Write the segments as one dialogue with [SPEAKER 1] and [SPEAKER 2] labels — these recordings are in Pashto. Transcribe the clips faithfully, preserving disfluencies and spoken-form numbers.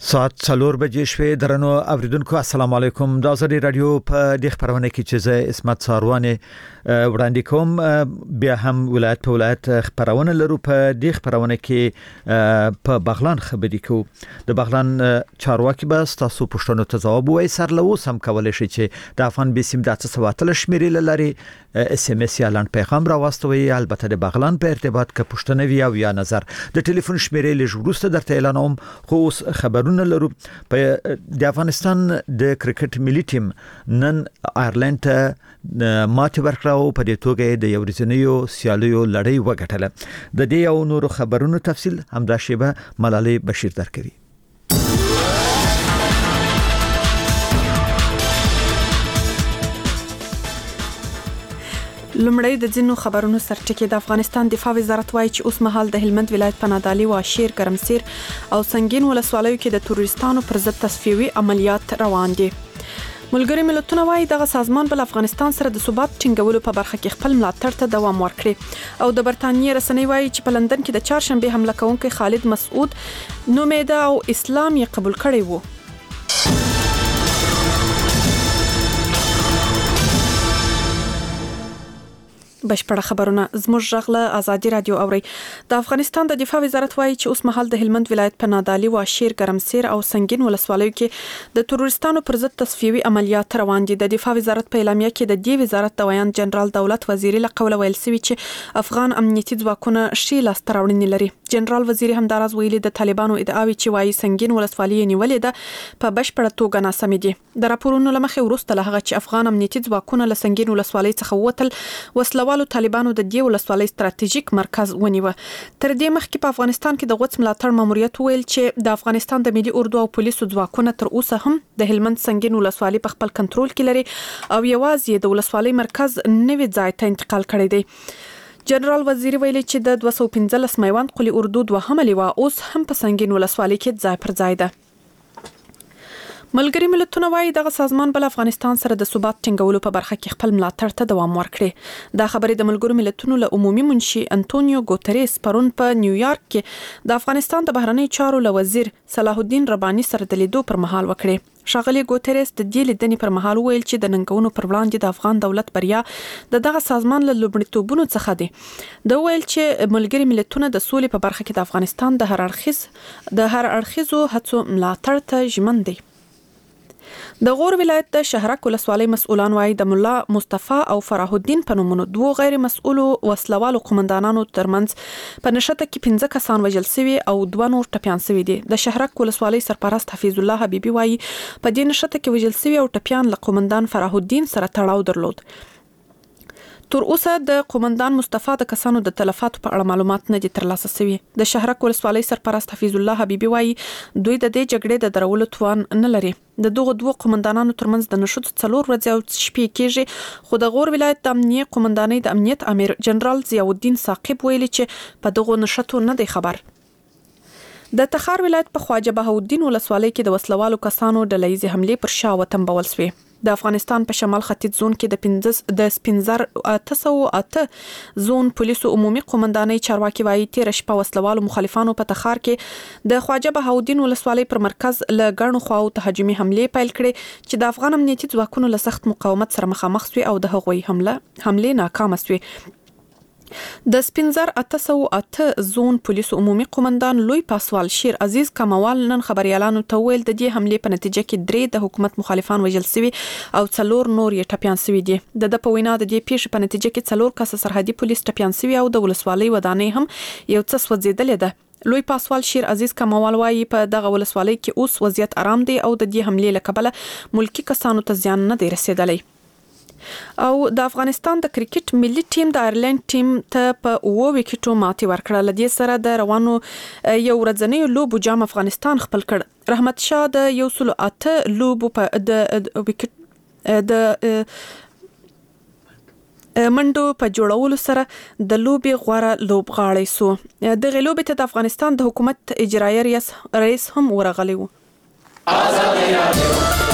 [SPEAKER 1] ساعت څلور بجې شوې. درنو اوریدونکو السلام علیکم. دا زری رادیو په د خبرونه کې چې زه اسمت ساروانه وړاندې کوم. بیا هم ولایت په ولایت خبرونه لرو. په د خبرونه کې په بغلان خبرې کوو. د بغلان چارواکي به تاسو پوښتنو ته ځواب وایي. سرلو سم کولای شي چې د افغان بسم د څه شمیرې لري اس ام اس یا لاند پیغام راوستوي. البته د بغلان په ارتباط کې پوښتنه وی او یا نظر د ټلیفون شمیرې لږ وروسته درته اعلانوم. خو خبرونه لرو. په د افغانستان د کرکټ ملي ټیم نن آیرلند ته ماته ورکړو. په دې توګه د یو ورځنیو سیالیو لړۍ وګټله. د دې او نورو خبرونو تفصیل همدا شیبه ملالۍ بشیر درکوي.
[SPEAKER 2] لمړی د ځینو خبرونو سرټکی. د افغانستان دفاع وزارت وایي چې اوس مهال د هلمند ولایت په نادعلي او شیر ګرمسیر او سنگین ولسوالیو کې د تروریستانو پر ضد تصفیوي عملیات روان دي. ملګری ملتونه وایي دغه سازمان بل افغانستان سره د ثبات ټینګولو په برخه کې خپل ملاتړ ته دوام ورکړي. او د برتانیې رسنۍ وایي چې په لندن کې د چهارشنبه حمله کوونکي خالد مسعود نومیده او اسلام یې قبول کړی وو. بشپړه خبرونه زموږ ژغله ازادي رادیو اوري. د افغانستان د دفاع وزارت وایي چې اوس مهال د هلمند ولایت په نادعلي او شیر ګرمسیر او سنگین ولسوالیو کې د تروریستانو پر ضد تصفیوي عملیات روان دي. د دفاع وزارت په اعلامیه کې د دې وزارت د ویان جنرال دولت وزیری له قوله ویل سوي چې افغان امنیتي ځواکونه شي لاسته راوړنې لري. جنرال وزیری همداراز ویلي د طالبانو ادعاوي چې وایي سنگین ولسوالۍ نیولې ده په بشپړه توګه ناسمې دي. د راپورونو لمخې وروسته له هغه چې افغان امنیتي ځواکونه له سنگین ولسوالۍ څخه ووتل، وسلوالو طالبانو د دې ولسوالۍ ستراتیژیک مرکز ونیو. تر دې مخکې په افغانستان کې د غوڅ ملاتړ ماموریت ویل چې د افغانستان د ملي اردو او پولیسو ځواکونه تر اوسه هم د هلمند سنگین ولسوالۍ په خپل کنټرول کې لري او یوازې د ولسوالۍ مرکز نوي ځای ته انتقال کړی دی. جنرال وزیری ویلي چې د دوه سوه پنځلس میوند قلی اردو دوهمه لیوه اوس هم په سنگین ولسوالۍ کې ځای پر ځای ده. ملګری ملتونه وایي دغه سازمان بل افغانستان سره د ثبات ټینګولو په برخه کې خپل ملاتړ ته دوام ورکړي. دا خبرې د ملګرو ملتونو له عمومي منشي انټونیو ګوتریس پرون په نیویارک کې د افغانستان د بهرنی چارو له وزیر صلاح الدین رباني سره د لیدو پر مهال وکړي. شاغلي ګوتریس د دې لیدنې پر مهال ویل چې د ننګونو پر وړاندې د افغان دولت بریا د دغه سازمان له لومړیتوبونو څخه دی. دا ویل چې ملګری ملتونه د سولې په برخه کې د افغانستان د هر اړخیز د هر اړخیزو هڅو ملاتړ ته ژمن دي. د غور ولایت د شهرک ولسوالۍ مسؤلان وایي د مولا مصطفی او فرح الدین په نومونو دوه غیر مسؤلو وسلوالو قومندانانو ترمنځ په نشته کې پنځه کسان وژل شوي او دوه نور ټپیان شوي دي. د شهرک ولسوالۍ سرپرست حفیظ الله حبیبي وایي په دې نشته کې وژل شوي او ټپیان له قومندان فرح الدین سره تړاو درلود. تر اوسه د قومندان مصطفی د کسانو د تلفاتو په اړه معلومات نه دي ترلاسه شوي. د شهرک ولسوالۍ سرپرست حفیظ الله حبیبي وایي دوی د دې جګړې د درولو توان نه لري. د دغه دوه قومندانانو ترمنځ د نشود څلور ورځې او شپې کېږي. خو د غور ولایت د امنیت قومندانۍ د امنیت امیر جنرال ضیاء الدین ثاقب ویلي چې په دغه نشټو نه دی خبر. د تخار ولایت په خواجه بهاءالدین ولسوالۍ کې د وسلوالو کسانو ډلهیزې حملې پر شا وتمبول شوې. د افغانستان په شمال ختیځ زون کې د پنځه د سپینزر اته سوه اته زون پولیسو عمومي قومندانۍ چارواکي وایي تیر شپه وسلوالو مخالفانو په تخار کې د خواجه بهاءالدین ولسوالۍ پر مرکز له ګڼو خواو تهاجمي حملې پیل کړې چې د افغان امنیتي ځواکونو له سخت مقاومت سره مخامخ شوي او د هغوی حمله حملې ناکامه شوي. د سپینزر اته سوه اته زون پولیسو عمومي قومندان لوی پاسوال شیر عزیز کموال نن خبريالانو ته ویل د دې حملې په نتیجه کې درې د حکومت مخالفان وژل شوي او څلور نور یې ټپیان شوي دي. د د په وینا د دې پیښې په نتیجه کې څلور کس سرحدي پولیس ټپیان شوي او د ولسوالۍ ودانۍ هم یو څه سوځېدلې ده. لوی پاسوال شیر عزیز کموال وایي په دغه ولسوالۍ کې اوس وضعیت آرام دی او د دې حملې له کبله ملکی کسانو ته زیان نه دی رسیدلی. او د افغانستان د کرکټ ملي ټیم د آیرلند ټیم ته په اوه وکټو ماتې ورکړه. لدې سره د روانو یو ورځنیو لوبو جام افغانستان خپل کړ. رحمت شاه د یو سل اته لوبو په د وکټ د منډو په جوړولو سره د لوبي غوړه لوبغاړی سو. د غلوبې ته د افغانستان د حکومت اجرایي ریاس رئیس هم ورغلی و. آزادي رادیو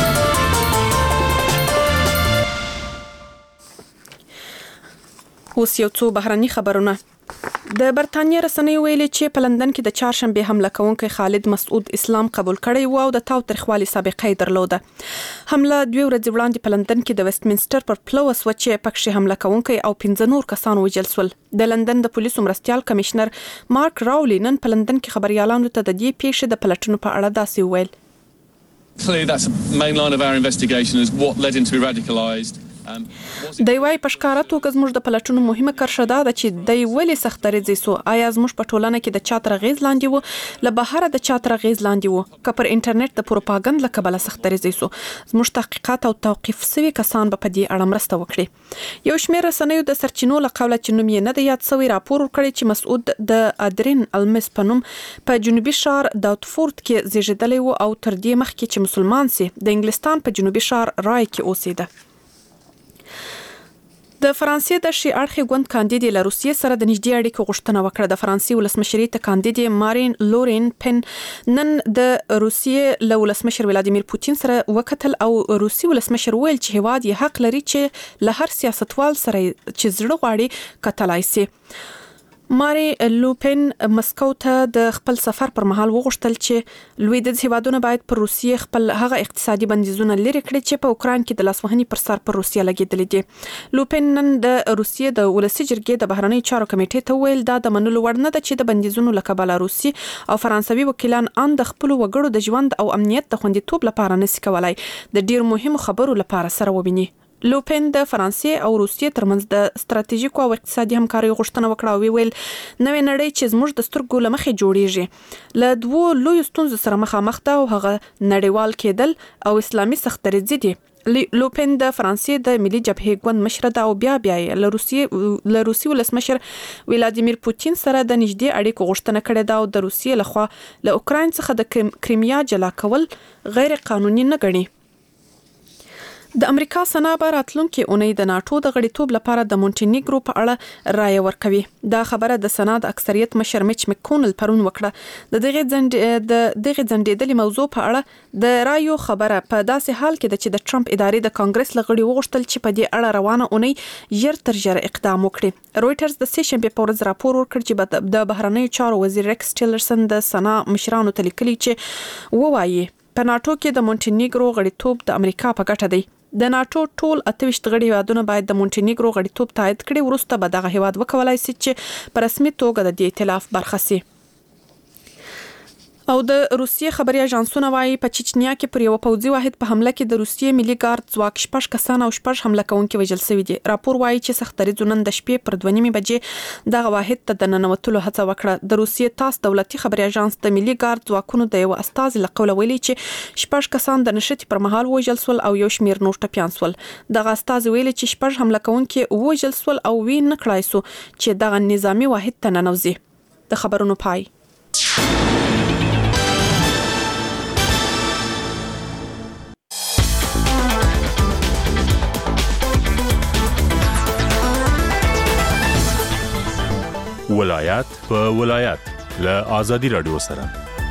[SPEAKER 2] اوس یو څو بهرني خبرونه. د برتانیې رسنۍ ویلي چې په لندن کې د چهارشنبه حمله کوونکی خالد مسعود اسلام قبول کړی و او د تاوتریخوالي سابقه درلوده. حمله دوه ورځې وړاندې په لندن کې د ویسټمنسټر پر پله وسوه چې پکې حمله کوونکی او پنځه نور کسان وژل شول. د لندن د پولیسو مرستیال کمشنر مارک راولي نن په لندن کې خبريالانو ته د دې پیښې د پلټنو په اړه داسې ویل.
[SPEAKER 3] Clearly that's the main line of our investigation is what led him to be radicalised.
[SPEAKER 2] د وای پښکارا توګه زموږ د پلټونو مهمه کرښه ده چې د ولې سخت درځي سو آیا زموږ په ټولنه کې د چاتر غیز لاندې وو له بهر د چاتر غیز لاندې وو که پر انټرنیټ د پروپاګاندا له کبله سخت درځي سو زموږ تحقیقات او توقيف سوي کسان به په دې اړه مرسته وکړي. یو شمېر رسنیو د سرچینو له قوله چې نوم یې نه دی یاد سوی راپور ورکړی چې مسعود د ادرین المس پنوم په جنوبي شهر داوتفورد کې زیږیدلی وو او تر دې مخکې چې مسلمان سي د انګلستان په جنوبي شهر رای کې اوسېده. د فرانسې د شي اړخي ګوند کاندید له روسیې سره د نږدې اړیکو غوښتنه وکړه. د فرانسې ولسمشرۍ ته کاندید مارین لورین پن نن د روسیې له ولسمشر ولادیمیر پوتین سره وکتل او روسي ولسمشر ویل چې هواد یې حق لري چې له هر سیاستوال سره چې زړه غواړي کتلای شي. ماری لوپن مسکو ته د خپل سفر پر مهال وغوښتل چې لویدیځ هیوادونه باید پر روسیې خپل هغه اقتصادي بندیزونه لري کړي چې په اوکران کې د لاسوهنې پر سر پر روسیې لګیدل دي. لوپن نن د روسیې د ولسی جرګې د بهرنی چارو کمیټې ته ویل دا د منلو وړ نه ده چې د بندیزونو له کبله روسي او فرانسوي وکیلان ان د خپل وګړو د ژوند او امنیت د خوندیتوب لپاره نشي کولای د ډیر مهمو خبرو لپاره سره وبیني. لوپن د فرانسې او روسیې ترمنځ د ستراتیژیکو او اقتصادي همکارۍ غوښتنه وکړه او ویل نوې نړۍ چې زموږ د سترګو لمخې جوړیږي له دوه لوی ستونزو سره مخامخ ده او هغه نړیوال کېدل او اسلامي سخت درځي دي. لوپن د فرانسې د ملي جبهې ګوند مشر ده او بیا بیا له روسیې له روسي ولسمشر ولادیمیر پوتین سره د نږدې اړیکو غوښتنه کړې ده او د روسیې لخوا له اوکران څخه د کریمیا جلا کول غیر قانوني نه ګڼي. د امریکا سنا به راتلونکي اونۍ د ناتو د غړیتوب لپاره د مونټینیګرو په اړه رائے ورکوي. دا خبره د سنا د اکثریت مشر میچ مکونل پرون وکړه. د دغه ځند د دغه ځندېدلې موضوع په اړه د رائے خبره په داسې حال کې ده چې د ټرمپ ادارې د کانګرس لغړي وغوښتل چې په دې اړه روانه اونۍ ژر تر ژره اقدام وکړي. رويټرز د سې شنبه په ورځ راپور ورکړ چې د بهرنی چارو وزیر ریکس ټیلرسن د سنا مشرانو ته لیکلي چې ووایي په ناتو کې د مونټینیګرو غړیتوب د امریکا په ګټه دی. د ناتو ټول اته ویشت غړي هیوادونه باید د مونټینیګرو غړیتوب تایید کړي وروسته به دغه هیواد وکولای شي چې په رسمي توګه د دې ائتلاف برخه شي. او د روسیې خبري اژانسونه وايي په چچنیا کې پر یو پوځي واحد په حمله کې د روسیې ملي ګارد ځواک شپږ کسان او شپږ حمله کوونکي وژل شوي دي. راپور وايي چې سخت دریځ نن د شپې پر دوه نیمې بجې دغه واحد ته د ننوتلو هڅه وکړه. د روسیې تاس دولتي خبري اژانس د ملي ګارد ځواکونو د یو استازي لقوله ویلي چې شپږ کسان د نشټي پر مهال وژل شول او یو شمیر نور ټپيان شول. دغه استازي ویلي چې شپږ حمله کوونکي وژل شول او وین نه کړای سو چې دغه نظامی واحد ته ننوځي. د خبرونو پای.
[SPEAKER 4] ولایت په ولایت له آزادي رادیو سره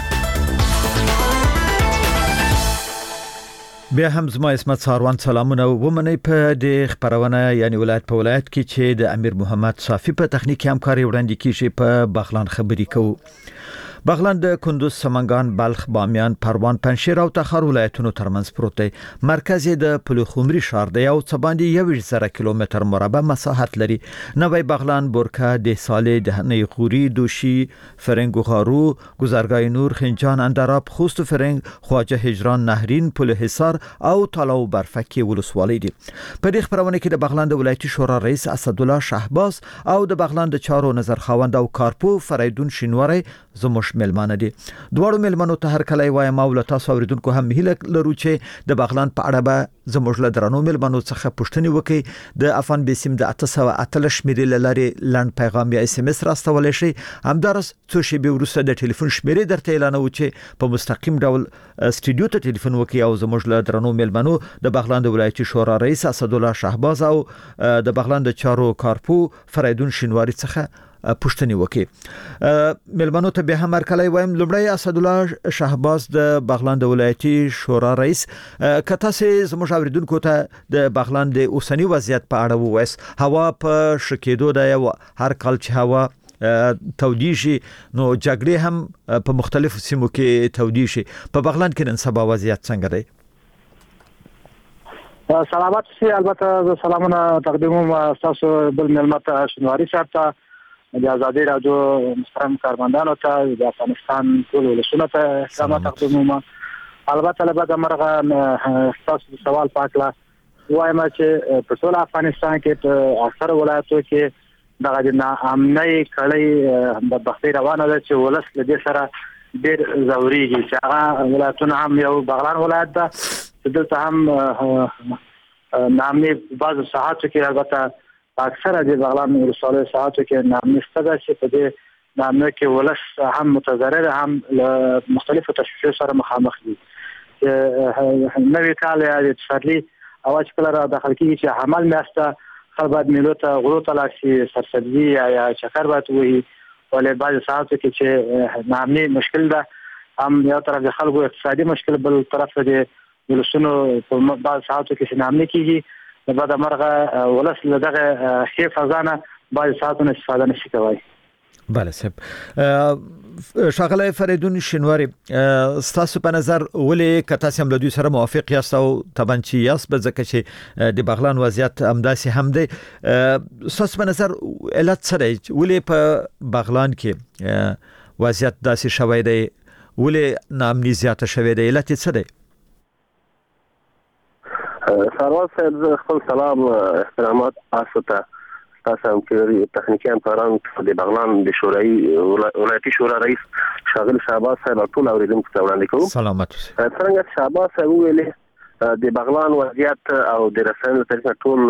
[SPEAKER 1] بیا هم زما اسمت ساروان سلامونه ومني په د خبرونه یعنی ولایت په ولایت کې چې د امیر محمد صافي په تخنیکی همکاري وړاندې کیږي په بغلان خبري کوو. بغلان د کندوز، سمنګان، بلخ، بامیان، پروان، پنځشیر او تخار ولایتونو ترمنځ پروت دی. مرکز د پلوخمري ښار دی او څه باندې یو زره کیلومتر مربع مساحت لري. نوی بغلان، بورکه، د سالې، دهنی غوري، دوشي، فرنګ غارو، گذرگاه نور، خنجان، اندراب، خوست فرنګ، خواجه هجران، نهرین، پل حصار او طلاو برفکی ولسوالۍ دي. په دې خبرونه کې د بغلان د ولایتي شورا رئیس اسدالله شهباز او د بغلان د چارو نظر خواند او کارپو فریدون شینواری زموږ ملمانه دي. دواړو ملمنو ته هر کله وایم او له تاسو اوریدونکو هم هیله لرو چې د بغلان په اړه به زموږ له درنو ملمنو څخه پوښتنه وکړي. د افغان بیسیم د اته سوه اته شمیرې لارې لاند پیغام یا اس ام اس راستولای شي. همدارس څو شی به ورسره د ټلیفون شمیرې درته اعلان و چې په مستقیم ډول استودیو ته ټلیفون وکړي او زموږ له درنو ملمنو د بغلان د ولایتي شورا رئیس اسدالله شهباز او د بغلان د چارو کارپو فریدون شینواری څخه پوښتنه وکړي. ملمنو ته به هم ارکلای وایم لومړی اسدالله شهباز د بغلان د ولایتي شورا رئیس کته سي زموږ اوریدونکو ته د بغلان د اوسنی وضعیت په اړه وویس. هوا په شکېدو ده او هر کال چې هوا تودي شي نو جګړې هم په مختلفو سیمو کې تودي شي. په بغلان کې نن سبا وضعیت څنګه دی؟
[SPEAKER 5] سلامات سي. البته سلامونه تقدیموم تاسو بل ملمت شنواری صاحب ته، د آزادي رادیو محترم کارمندانو ته، د افغانستان ټول ولسونو ته سلام تقدیموم. البته لبا مرغه تاسو سوال پاکلا وایم چې په ټول افغانستان کې په اکثر ولایتو کې دغه د ناامنۍ کړۍ د بخیر روانه ده چې ولس له دې سره ډېر ضروري چې هغه ولایتونه هم یو بغلان ولایت ده چې دلته هم نامني بعض ساعتو کې البته اکثره د بغلان ولسوالۍ ساعتو کې نامني ستګه چې په دې نامنۍ کې ولس هم متضرر هم له مختلفو تشویشونو سره مخامخ دي. نوی کال یا اقتصادي اواز کله را داخل کیږي چې حمل میاشته خلک باید میلو ته غرو ته لاړ شي، سرسبزي یا شکر باید وهي، ولې بعض ساعتو کې چې نامني مشکل ده، هم یو طرف د خلکو اقتصادي مشکل، بل طرف د ولسونو په بعض ساعتو کې نامني کیږي، د بعد مرغه ولس له دغه ښې فضا نه بعض ساعتو نه استفاده نشي کوي.
[SPEAKER 1] بله صاحب، شاغله فریدون شینواری، ستاسو په نظر ولې کته سم له دوی سره موافق یاست او تبنچی یاست به ځکه چې د بغلان وضعیت همداسې هم دی؟ ستاسو په نظر علت څه دی ولې په بغلان کې وضعیت داسې شوی دی، ولې ناامني زیاته شوی دی، علت څه دی؟
[SPEAKER 6] سروال صاحب، خپل سلام احترامات تاسو ته، تاسو هم چې تخنیکی همکاران د بغلان د شورای ولایتي شورا رئیس شاغل شهباز صاحب ټول اوریدونکو ته وړاندې کوم.
[SPEAKER 1] سلامات.
[SPEAKER 6] څنګه شهباز صاحب ویلي د بغلان وضعیت او د رسنیو طریقه ټول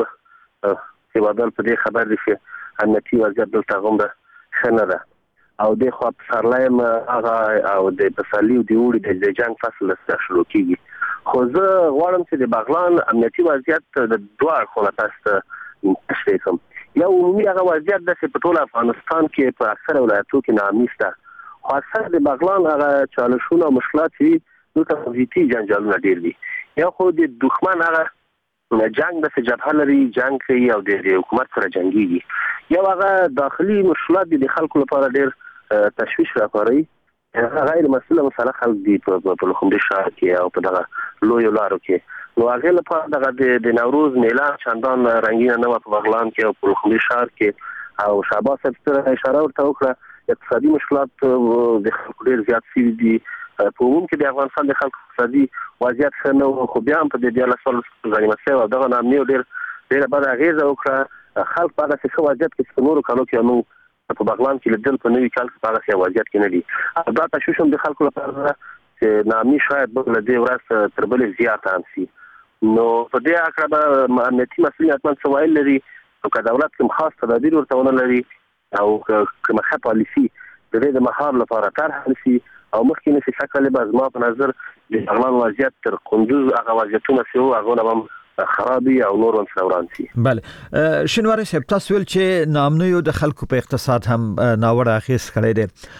[SPEAKER 6] هیوادوال په دې خبر دي چې امنیتي وضعیت دلته غومره ښه نه ده، او د خو په سرلایم هغه او د پسالي او د وړي د جنگ فصل سره شروع کیږي. خو زه غواړم چې د بغلان امنیتي وضعیت د دوه اړخونو تاسو ته تشریح کوم. یو عمومي هغه وضعیت ده چې په ټول افغانستان کې په اکثره ولایتو کې ناامني شته، خو اکثر د بغلان هغه چالشونه او مشکلات چې دلته وضعیتي جنجالونه ډېر دي. یا خو د دښمن هغه جنگ د جبهه لري، جنگ کوي او د حکومت سره جنګيږي، یا هغه داخلي مشکلات د خلکو لپاره ډېر تشویش راپاروي. غیر مسله مسله خلک دي په لوخمدي ښار کې او په دغه لویو لارو کې، نو هغه لپاره دغه د نوروز میله چندان رنگینه نه و په بغلان کې او په لوخمدي ښار کې. او شهباز صاحب سره اشاره ورته وکړه اقتصادي مشکلات د خلکو ډېر زیات شوي دي. په عموم کې د افغانستان د خلکو اقتصادي وضعیت ښه نه و، خو بیا هم په دې دیارلس څوارلس غنیمت شوی او دغه ناامني ډېر ډېره بده اغېزه وکړه. خلک په هغسې ښه وضعیت کې په نورو کالو کې موږ په بغلان کې لیدل په نوي کال کې په هغه وضعیت کې نه دي. او دا تشویش هم د خلکو لپاره چې ناامني شاید بل له دې ورځ تر بلې زیاته هم شي. نو په دې اړه به امنیتي مسؤلین حتما څه ویل لري، او که دولت کوم خاص تدابیر ورته ونه لري او کومه ښه پالیسي د دې د مهار لپاره طرح شي او مخکې نه شي شکل به زما په نظر د بغلان وضعیت تر کندوز هغه وضعیتونه چې وو هغه هم خرابي او نور وران شي.
[SPEAKER 1] بله شینواری صاحب، تاسو ول چې ناامنیو د خلکو په اقتصاد هم ناوړه اغیز کړی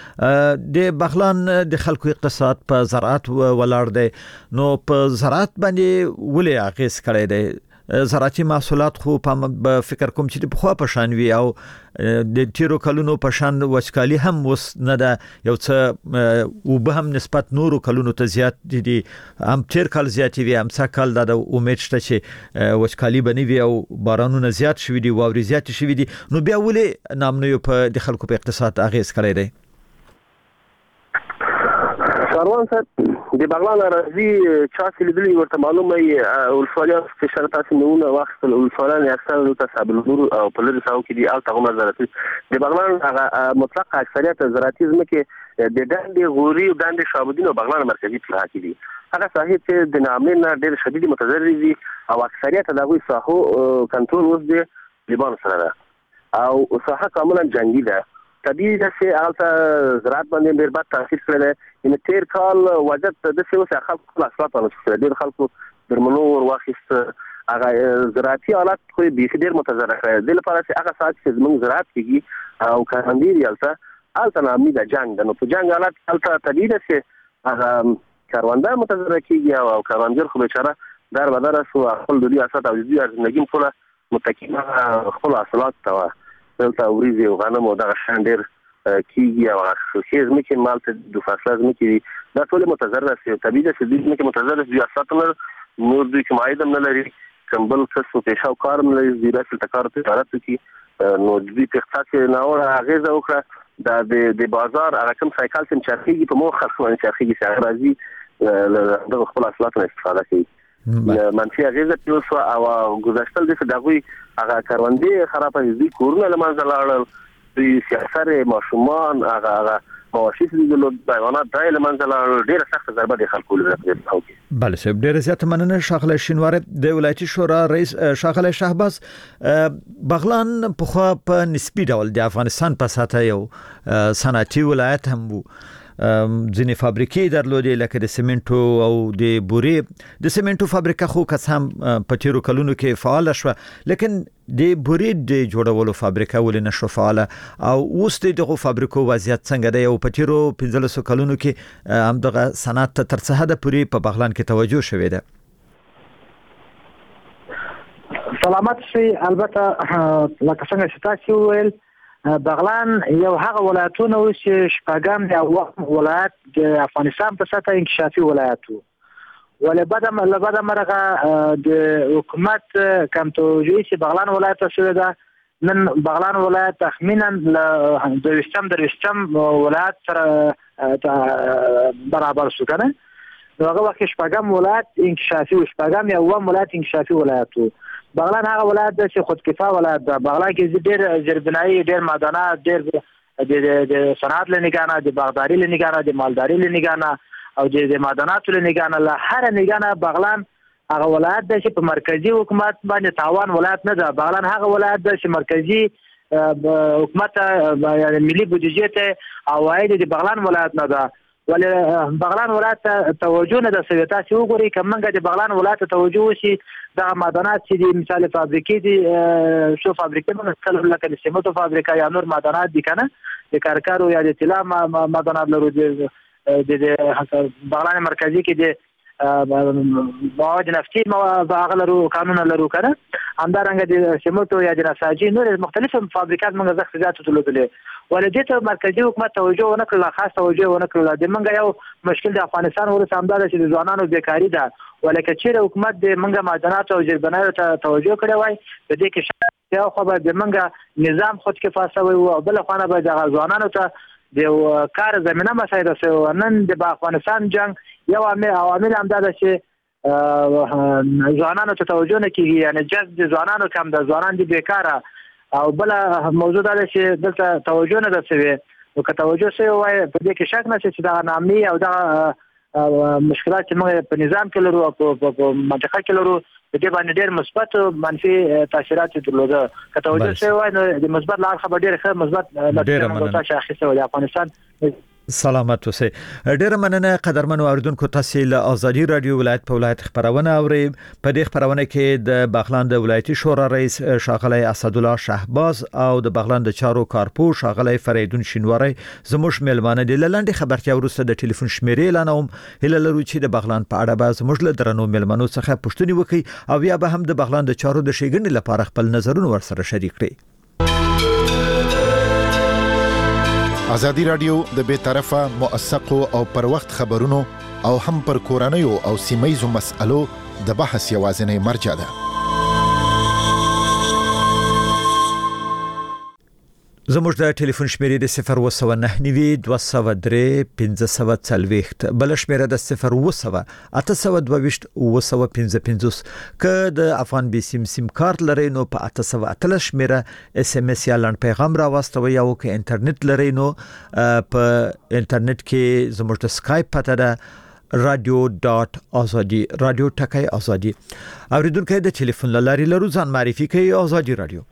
[SPEAKER 1] دی. د بغلان د خلکو اقتصاد په زراعت ولاړ دی، نو په زراعت باندې ولې اغیز کړی دی؟ زراعتي محصولات خو په فکر کوم چې په خوا په شان وي او د تیرو کلونو په شان وچکالي هم وس نه ده، یو څه او به هم نسبت نورو کلونو ته زیات دي، هم تیر کال زیات وي، هم څه کال د امید شته چې وچکالي بنوي وي او بارانونه زیات شوي دي، واوري زیات شوي دي، نو بیا ولې ناامنیو په د خلکو په اقتصاد اغیز کړی دی؟
[SPEAKER 6] سروان صاحب، د بغلان راځي چا چې لیدلي ورته معلومه وي ولسوالیان چې شرط تاسو نمونه واخیستل، ولسوالیان اکثر دلته صابلنور او په لرې ساحو کې دي، هلته هغومره زراعتي د بغلان هغه مطلق اکثریت زراعتي ځمکې د ډنډې، غوري او ډنډې شابودین او بغلان مرکزي ساحه کې دي. هغه ساحې چې د ناامنۍ نه ډېر شدید متضرر دي او اکثریت د هغوی ساحو کنټرول اوس د طالبانو سره ده او ساحه کاملا جنګي ده. طبیعي ده چې هلته زراعت باندې ډېر بد تاثیر کړی دی. یعنې تېر کال وضعیت داسې و چې خلکو خپل حاصلات رانسو کړی، ډېر خلکو درملو ور واخیست، هغه زراعتي حالات خو یې بیخي ډېر متضرر کړی. دې لپاره چې هغه ساعت چې زموږ زراعت کېږي او کروندې دي هلته هلته ناامني ده، جنګ ده. نو په جنګ حالات هلته طبیعي ده چې هغه کرونده متضرر کېږي او کروندګر خو بیچاره در بدره شو، خپل دودي حاصلات او دودي زندګي ټوله متکي خپلو حاصلاتو ته وه. دلته وریځې او غنم او دغه شیان ډېر کیږي او شوخي زمکه مالته د فاصله زمکه دا ټول متضرر دي طبيعي ده چې زمکه متضرر دي اساسا نور دوی کوم عاید نه لري کمبل څه پیښه او کار نه لري زیرا چې تکار تجارت کوي نو دوی په اقتصاد نه اور هغه وکړه دا د بازار هغه کوم سایکل چې چرخيږي په مو خرڅ باندې چرخيږي چې هغه راځي د خپل اصلات نه استفاده کوي منفي هغه چې اوس او گذشتل دي چې دغوی هغه کاروندې خرابه دي کورونه لمنځه لاړل دوی سیاست ماشومان هغه هغه مواشيس دي له حیوانات دای لمنځه لاړل ډیره سخت ضربه د خلکو لپاره
[SPEAKER 1] بله صاحب ډیره زیاته مننه شاغله شینواره د ولایتي شورا رئیس شاغله شهباز بغلان په خو په نسبی ډول د افغانستان په ساته یو صنعتي ولایت هم وو ځینې فابریکې درلودې لکه د سیمنټو او د بورې د سیمنټو فابریکه خو قسم په تیرو کلونو کې فعال شوه لیکن د بورې د جوړولو فابریکه ولې نشو فعال او اوس دغه فابریکو وضعیت څنګه دی او په تیرو پنځلسو کلونو کې هم دغه صنعت تر څه حد پورې په بغلان کې توجه شوې ده
[SPEAKER 5] سلامت شي البته لکه څنګه چې تاسو ویل بغلان یو هغه ولایتونه و چې شپږم دی ولایت د افغانستان په سطح انکشافي ولایت وو ولې بعد ما بعد مرغه د حکومت کم توجیه چې بغلان ولایت شوی ده نن بغلان ولایت تخمینا د وشتم د وشتم ولایت سره برابر شو کنه هغه وخت شپږم ولایت انکشافي و شپږم یو ولایت انکشافي ولایت وو بغلان هغه ولایت د چې خودکفا ولایت ده بغلان کې ډېر زربنایي ډېر معدنات ډېر د صنعت لنګانه د باغداري لنګانه د مالداري لنګانه او د معدنات لنګانه له هر نګانه بغلان هغه ولایت د چې په مرکزی حکومت باندې تاوان ولایت نه ده بغلان هغه ولایت د چې مرکزی حکومت یعنی ملي بودیجه ته عواید د بغلان ولایت نه ده ولې بغلان ولایت توجه نه د سویتا چې وګوري کومنګ د بغلان ولایت توجه وشي د معدنات چې د مثال فابریکې دي شو فابریکې مثلا لکه د سیمنټو فابریکه یا نور معدنات دي کنه د کارکارو یا د طلا معدنات لرو د بغلان مرکزی کې د مواد نفتي هغه لرو قانون لرو کنه همدارنګه د سیمنټو یا د نساجي نور مختلف فابریکات موږ زخه زیات تلودلې ولې د مرکزی حکومت توجه ونکړه خاص توجه ونکړه د منګ یو مشکل د افغانستان ورته همدار چې د ځوانانو بیکاری ده ولکه چې حکومت د منګ معدنات او جربنایو ته توجه کړی وای د دې کې یو خو به د منګ نظام خود کې فاسوي او بل خو نه به د ځوانانو ته د کار زمينه مسایده سو نن د افغانستان جنگ یو عوامل هم ده چې ځوانانو ته توجه نه کیږي یعنی جذب د ځوانانو کم د ځوانان دي بیکاره او بل موضوع ده چې دلته توجه نه ده شوی او که توجه شوی وای په دې کې شک نشته چې دا نامي او دا مشکلات چې موږ په نظام کې لرو او په منطقه کې لرو د دې باندې ډېر مثبت او منفي تاثیرات درلوده که توجه شوی وای نو د مثبت لار خبر ډېر ښه مثبت نتیجه شاخصه د افغانستان
[SPEAKER 1] سلامت اوسئ ډیره مننه قدرمنو اوریدونکو تاسو له ازادي رادیو ولایت په ولایت خبرونه اوري په دې خبرونه کې د بغلان د ولایتي شورا رئیس شاغلی اسد الله شهباز او د بغلان د چارو کارپو شاغلی فریدون شینواری زموږ ملمانه د لاندې خبرتیا ورسته د ټلیفون شمیرې اعلانوم هله لرو چې د بغلان په اړه به زموږ له درنو ملمنو څخه پوښتنه وکړي او یا به هم د بغلان د چارو د شیګنې لپاره خپل نظرونه ورسره شریک کړي
[SPEAKER 7] ازادي رادیو د بے طرفه موثقو او پر وخت خبرونو او هم پر کورنیو او سیمایزو مسألو د بحث یوازینی مرجع ده
[SPEAKER 1] زموږ د ټلیفون شمیرې د صفر و سو نه نیوي دوه سو درې پنځه سو څلويخت بل شمیره د صفر و سو اته سو دوه و سو پنځه پنځوس ک د افغان بي سیم سیم کارت لري نو په اته سو اتلس شمیره اس ام اس یا لاند پیغام را واستوي او ک انټرنیټ لري نو په انټرنیټ کې زموږ د سکایپ پته ده رادیو ډاټ ازادي رادیو ټکای ازادي اوریدونکو د ټلیفون لاري لرو ځان معرفي کوي ازادي رادیو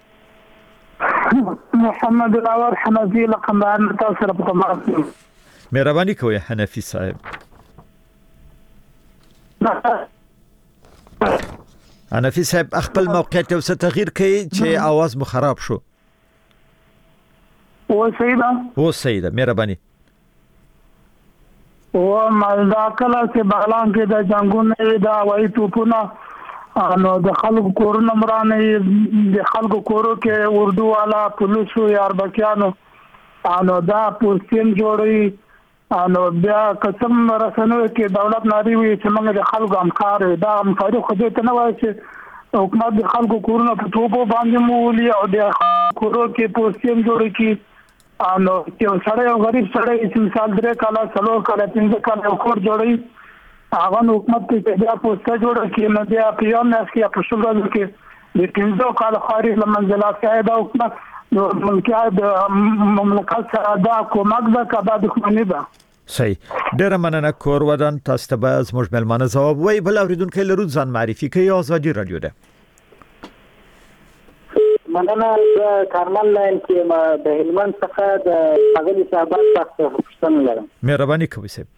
[SPEAKER 8] محمد الاول حنفي لقمان تاسو په تماس
[SPEAKER 1] مهرباني کوئ حنفي صاحب حنفي صاحب خپل موقعیت او څه تغییر کړي چې आवाज مو خراب شو
[SPEAKER 8] و سیدا
[SPEAKER 1] و سیدا مهرباني
[SPEAKER 8] و مالدا کله چې بغلان کې د جنگونو دا وای توپونه انو د خلکو کورونه مرانه د خلکو کورو کې اردو والا پولیسو یا اربکیانو انو دا پوسټین جوړي انو بیا قسم رسنو کې دولت ناري وي چې موږ د خلکو همکار دا همکاري خو دې ته نه وایي چې حکومت د خلکو کورونه په توپو باندې مولي او د کورو کې پوسټین جوړي کې انو چې سړی او غریب سړی چې مثال درې کاله څلور کاله پنځه کاله کور جوړي هغه حکومت ته بیا پوسټ جوړ کړي نو بیا په یو میاشت کې په شګو کې د پنځه کاله خارج لمنځلات کې دا حکومت نو ملکیت د مملکت سره دا کومک ده کبا دښمنی ده.
[SPEAKER 1] صحیح. ډیره مننه کور ودان تاسو ته به زموږ ملمانه ځواب وای. بل اوریدونکو لرو ځان معرفي کوي. آزادي رادیو ده.
[SPEAKER 9] مننه کارمل لاین کې ما د هلمند څخه د غلي صاحب تاسو پوښتنه لرم.
[SPEAKER 1] مهرباني کوئ سه.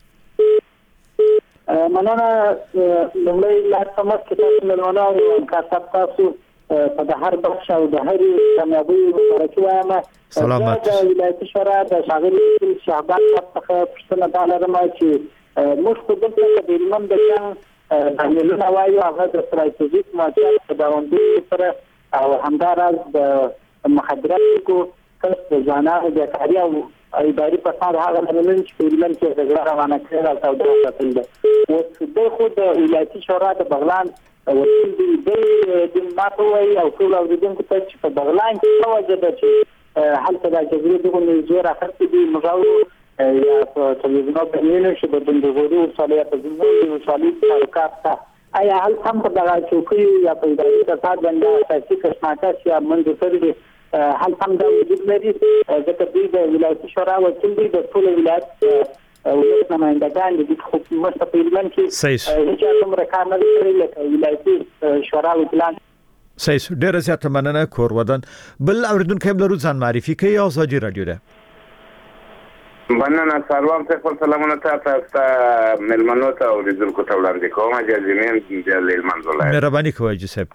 [SPEAKER 9] مننه لمړی لا سمات کې تاسو ملمانه او کاتب تاسو په د هر بخش او د هر کامیابی مبارکي وایم.
[SPEAKER 1] سلامات.
[SPEAKER 9] د ولایتي شورا د شاغلي شهباز څخه پوښتنه دا لرم چې موږ خو دلته د هلمند د جنګ د ملي وایو هغه د ستراتیژیک موقعیت په داوندي سره او همداراز د مخدراتو کسب ځانانه د کاري او اداري فساد هغه لمن چې په هلمند کې د غړ روانه کړل او د ساتل ده او د خو د ولایتي شورا د بغلان وکیل دی د ماتوي او ټول اوریدونکو ته چې په بغلان کې توجه ده چې هلته د جزیرې دغه نظر اخرت دي مجاور یا په تلویزیون باندې چې د بندګوري او صالح په ځینو او صالح تعلقات ته آیا هل هم په دغه چوکۍ یا په اداري کارت باندې اساسي کسماکات یا منځ ترې هل هم دا وجود لري ځکه دوی د ولایتي شورا وکیل دی د ټول ولایت او د نمائندګان د حکومت په هلمند کې چې کوم رقم لري لکه ولایتي شورا وکیلان.
[SPEAKER 1] صحیح. ډیره زیاته مننه کور ودان. بل اوریدونکو لرو ځان معرفي کوي. آزادي رادیو ده.
[SPEAKER 10] مننه سلام ته سلامونه تاسو ملمنو ته اوریدونکو ته وړاندې کوم. جزمین د هلمند ولایت.
[SPEAKER 1] مهرباني کوئ جسب.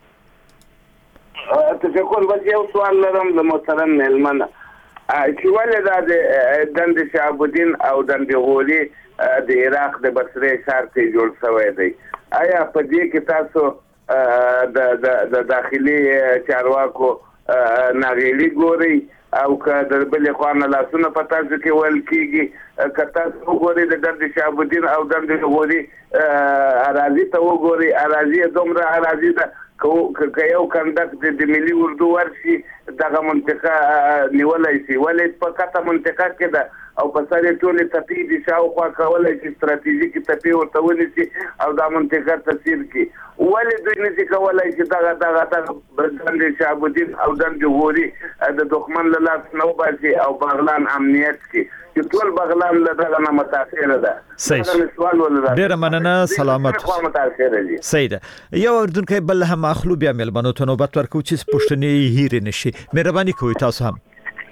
[SPEAKER 10] تشکر. بل یو سوال لرم د محترم ملمنه چې ولې دا د دند شعبالدین او دند غولي د عراق د بصره ښار ته جوړ شوی دی. آیا په دې کې تاسو د د داخلي چارواکو ناغېلي ګوري او که د بل خوانه لاسونه په تاسو کې ول کېږي که تاسو وګورئ د دند شعبالدین او دند غولي اراضي ته وګورئ اراضي دومره اراضي ده که یو کندک د ملي اردو ورشي دغه منطقه نیولای شي ولې په کته منطقه کې ده او په سره ټول تپی دي شاوخوا کولای شي ستراتیژیک تپی ورته ونیسي او دا منطقه تصویر کی ولې دوی نشي کولای چې دغه دغه دغه دند شعبالدین او دند غوري د دښمن له لاس نه وباسي او بغلان امنیت کې چې ټول بغلان له دغه نه متاثر ده.
[SPEAKER 1] صحیح. ډیره مننه. سلامت. صحیح ده. یو اوریدونکو بل هم اخلو بیا ملمنو ته نوبت ورکو چې پښتني هیر نشي. مهرباني کوئ تاسو هم.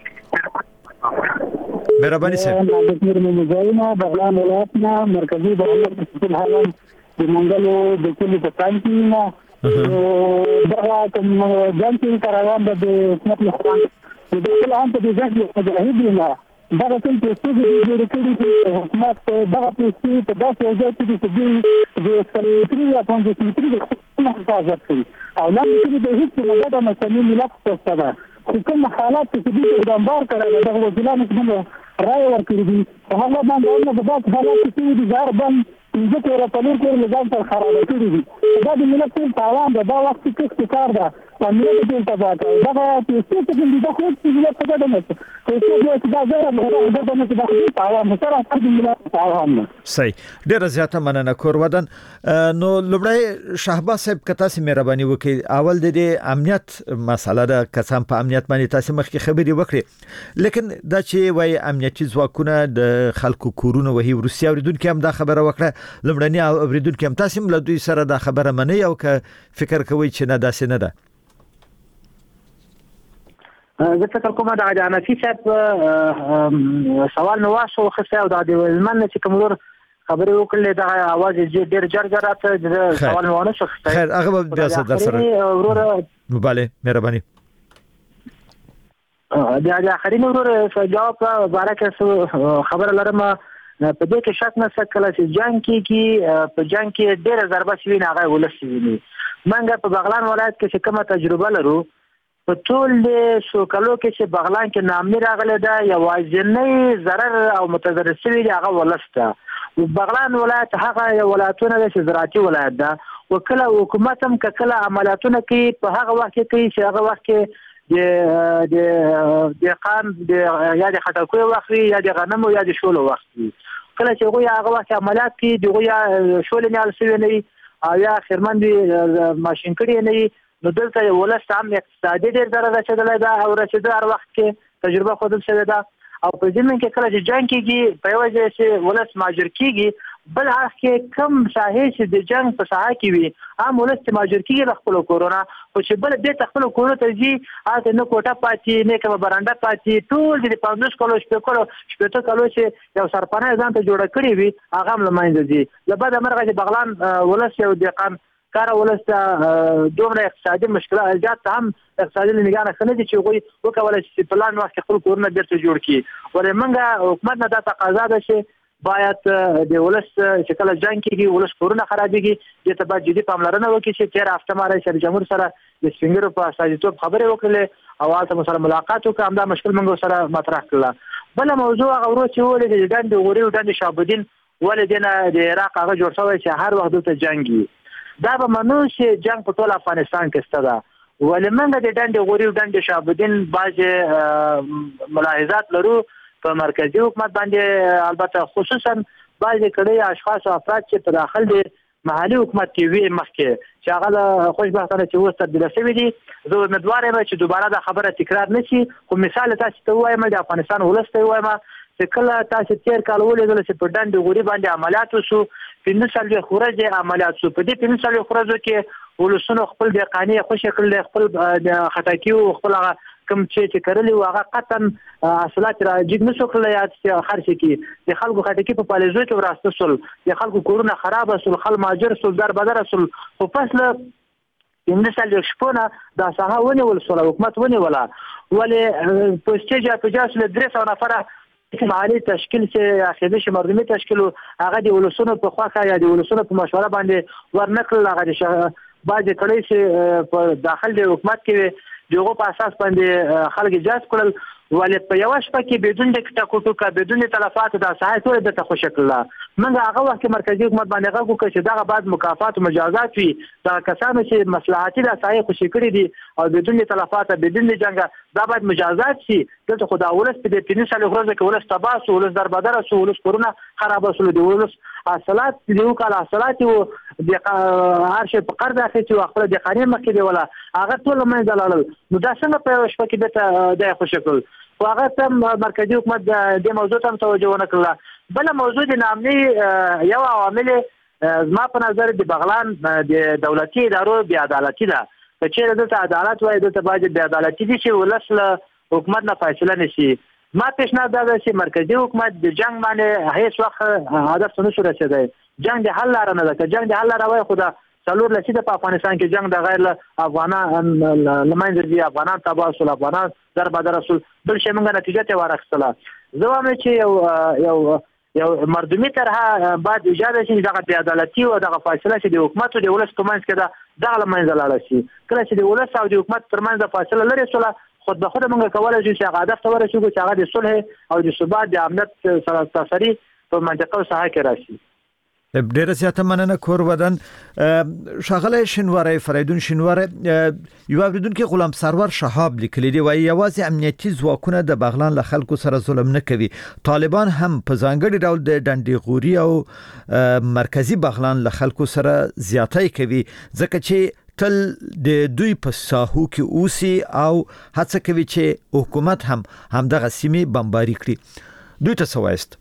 [SPEAKER 1] مهرباني سره.
[SPEAKER 8] د پیر مزاینا بغلان ولایت نه مرکزی دولت په حال د منګلو د کلی په تان کې نه دا کوم ځانګړي کاروان د حکومت له خوا د دې له هم په دې ځای کې مجاهدین دا ټول څه دي چې د کلی حکومت دا په په داسې ځای کې چې د سلطنتي یا پنځه د حفاظت کوي او لا چې د هیڅ مدد نه سمې ملت څخه ده کوم حالات چې د دمبار کړه د وزیرانو څخه راي ورکړي دي هغه باندې د دغه حالات چې د ځار باندې چې تر په لور کې لږه تر خراب کړي دي دا د ملت په تاوان ده دا وخت کې کار ده باندې د تبا دا چې څه څه دي د خو چې ملت څه ده نو چې دا زره د دې د خپل تاوان سره د ملت تاوان.
[SPEAKER 1] صحیح. ډیره زیاته مننه کور ودان. نو لومړی شهباز صاحب کته سي مهرباني وکړي اول د امنیت مسله ده قسم په امنیت باندې تاسو مخکې خبري وکړي لیکن دا چې وای امنیتي ځواکونه د خلکو کورونه وهي روسیا اوریدونکو هم دا خبره وکړه لمړنی اوریدونکو هم تاسو هم له دوی سره دا خبره منئ او که فکر کوئ چې نه داسې نه ده.
[SPEAKER 9] زه فکر کوم دا د انفي صاحب سوال نو واسو خصه او د ولمن چې کومور خبرې وکړلې دا आवाज ډېر جرجر راته د سوال نو ونه شخص
[SPEAKER 1] خیر هغه به در سره مباله مهرباني
[SPEAKER 9] دا د اخرین ورور جواب مبارک خبر لرم په دې کې شک نه سکل چې جنگ کې کې په جنگ کې ډېر ضربه شوی نه هغه ولسی ویني منګه په بغلان ولایت کې کومه تجربه لرو
[SPEAKER 5] په ټول د سوکلو کې چې بغلان کې نامني راغلی ده یوازینی ضرر او متضرر شوي دی هغه ولس ده بغلان ولایت هغه یو ولایتونه ده چې زراعتي ولایت ده وکله حکومت هم کله عملیاتونه کوي په هغه وخت کې کوي چې هغه وخت کې د د دهقان د یا د خټکو وخت یا د غنمو یا د شولو وخت کله چې هغه هغه وخت عملیات کوي دغه یا شولې نه السوي نه او یا خیرمن دي ماشين کړي نه نو دلته ولست هم اقتصادي ډېر ضرر رسیدلی ده او رسیدو هر وخت کې تجربه ښودل شوې ده او په ضمن کې کله چې جنګ کېږي په یوه ځای چې ولس مهاجر کېږي بل اړخ کې کم ساحې چې د جنګ په ساحه کې وي عام ولس چې مهاجر کېږي له خپلو کورونه خو چې بل بېرته خپلو کورونو ته ځي هلته نه کوټه پاتې نه کومه برنډه پاتې ټول د پنځوس کالو شپېته کالو شپېته کالو چې یو سرپناه ځان ته جوړه کړې وي هغه هم له منځه ځي له بده مرغه چې بغلان ولس یو دهقان کاره ولس ته دومره اقتصادي مشکلات زیات هم اقتصادي له نګاه نه ښه نه دي چې هغوی وکولی چې په پلان وخت کې خپل کورونه بېرته جوړ کړي ولې موږ حکومت نه دا تقاضا ده چې باید د ولس چې کله جنګ کېږي ولس کورونه خرابېږي دې ته باید جدي پاملرنه وکړي چې تېره هفته ما رئیس جمهور سره د سپین ږیرو په استازیتوب خبرې وکړلې او هلته مو سره ملاقات وکړه همدا مشکل موږ سره مطرح کړله بله موضوع هغه ورو چې ولې د ډنډ غوري او ډنډ شهابالدین ولې دې نه د عراق هغه جوړ شوی چې هر وخت دلته جنګ وي دا به منو چې جنګ په ټول افغانستان کې شته ده ولې موږ د ډنډ غوري او ډنډ شهابالدین بعضې ملاحظات لرو په مرکزي حکومت باندې البته خصوصا بعضې کړي اشخاص او افراد چې په داخل د محلي حکومت کې وي مخکې چې هغه خوشبختانه چې اوس تبدیله شوي دي زه امیدوار یم چې دوباره دا خبره تکرار نه شي خو مثال تاسو ته ووایم د افغانستان ولس ته ووایم چې کله تاسو تېر کال ولیدل چې په ډنډ غوري باندې عملیات وشو پنځه څلوېښت ورځې عملیات شو په دې پنځه څلوېښت ورځو کې ولسونو خپل دهقاني خوشې کړل خپل خټکي او خپل هغه کوم چې چې کرلی و هغه قطعا حاصلات را جګ نه شو کړلی یا چې خرڅ کړي د خلکو خټکي په پالیزو کې وراسته شول د خلکو کورونه خرابه شول خلک مهاجر شول در بدره شول خو پس له پنځه څلوېښت شپو نه دا ساحه ونیول شوله حکومت ونیوله ولې په سټیج په جاس له درې سوه نفره محلي تشکیل چې عقیده شي مردمي تشکیل هغه د ولسونو په خواښه یا د ولسونو په مشوره باندې ورنه کړل هغه د بعضې کړۍ چې په داخل د حکومت کې د هغو په اساس باندې خلک اجازه کړل ولې په یوه شپه کې بدون د ټکوټوکه بدون د تلفاتو دا ساحه ټوله درته خوشې کړله موږ هغه وخت کې مرکزي حکومت باندې غږ وکړ چې دغه باید مکافات او مجازات وي دغه کسانو چې مصلحتي دا ساحې خوشې کړي دي او بدون د تلفاته بدون د جنګه دا باید مجازات شي دلته خو دا ولس په دې پنځه څلوېښت ورځو کې ولس تباه شو ولس دربدره شو ولس کورونه خرابه شول د ولس حاصلات د یو کال حاصلات و د هر شی په قرض اخیستي و خپله دهقاني مخکې دیوله هغه ټول له منځه لاړل نو دا څنګه په یوه شپه کې بېرته دا یې خوشې کړل خو هغه ته مرکزي حکومت دې موضوع ته هم توجه ونه کړله بله موضوع د نامني یو عوامل زما په نظر د بغلان د دولتي ادارو بېعدالتي ده که چېرې دلته عدالت وایي دلته باید بېعدالتي دي چې ولس له حکومت نه فیصله نه شي ما پیشنهاد دا ده چې مرکزي حکومت د جنګ باندې هېڅ وخت هدف ته نه شو رسېدی جنګ د حل لاره نه ده که جنګ د حل لاره وایي خو د څلور لسیزه په افغانستان کې جنګ د غیر له افغانان له منځه ځي افغانان تباه شول افغانان دربدره شول بل شی موږ نتیجه ترې واخیستله زه وایم چې یو یو یو مردمي طرحه باید ایجاده شي دغه بېعدالتي او دغه فاصله چې د حکومت او د ولس په منځ کې ده دغه له منځه لاړه شي کله چې د ولس او د حکومت تر منځ د فاصله لرې شوله خود به خوده موږ کولی شو چې هغه هدف ته ورسېږو چې هغه د صلح او د ثبات د امنیت سره تسري په منطقه او ساحه کې راشي
[SPEAKER 1] ډیره زیاته مننه کور ودان شغله شنواره فریدون شنواره یو اوریدونکو غلام سرور شهاب لیکلی دی وایي یوازې امنیتي ځواکونه د بغلان له خلکو سره ظلم نه کوي طالبان هم په ځانګړي ډول د ډنډې غوري او مرکزی بغلان له خلکو سره زیاتی کوي ځکه چې تل د دوی په ساحو کې اوسي او هڅه کوي چې حکومت هم همدغه سیمې بمباري کړي دوی ته څه وایست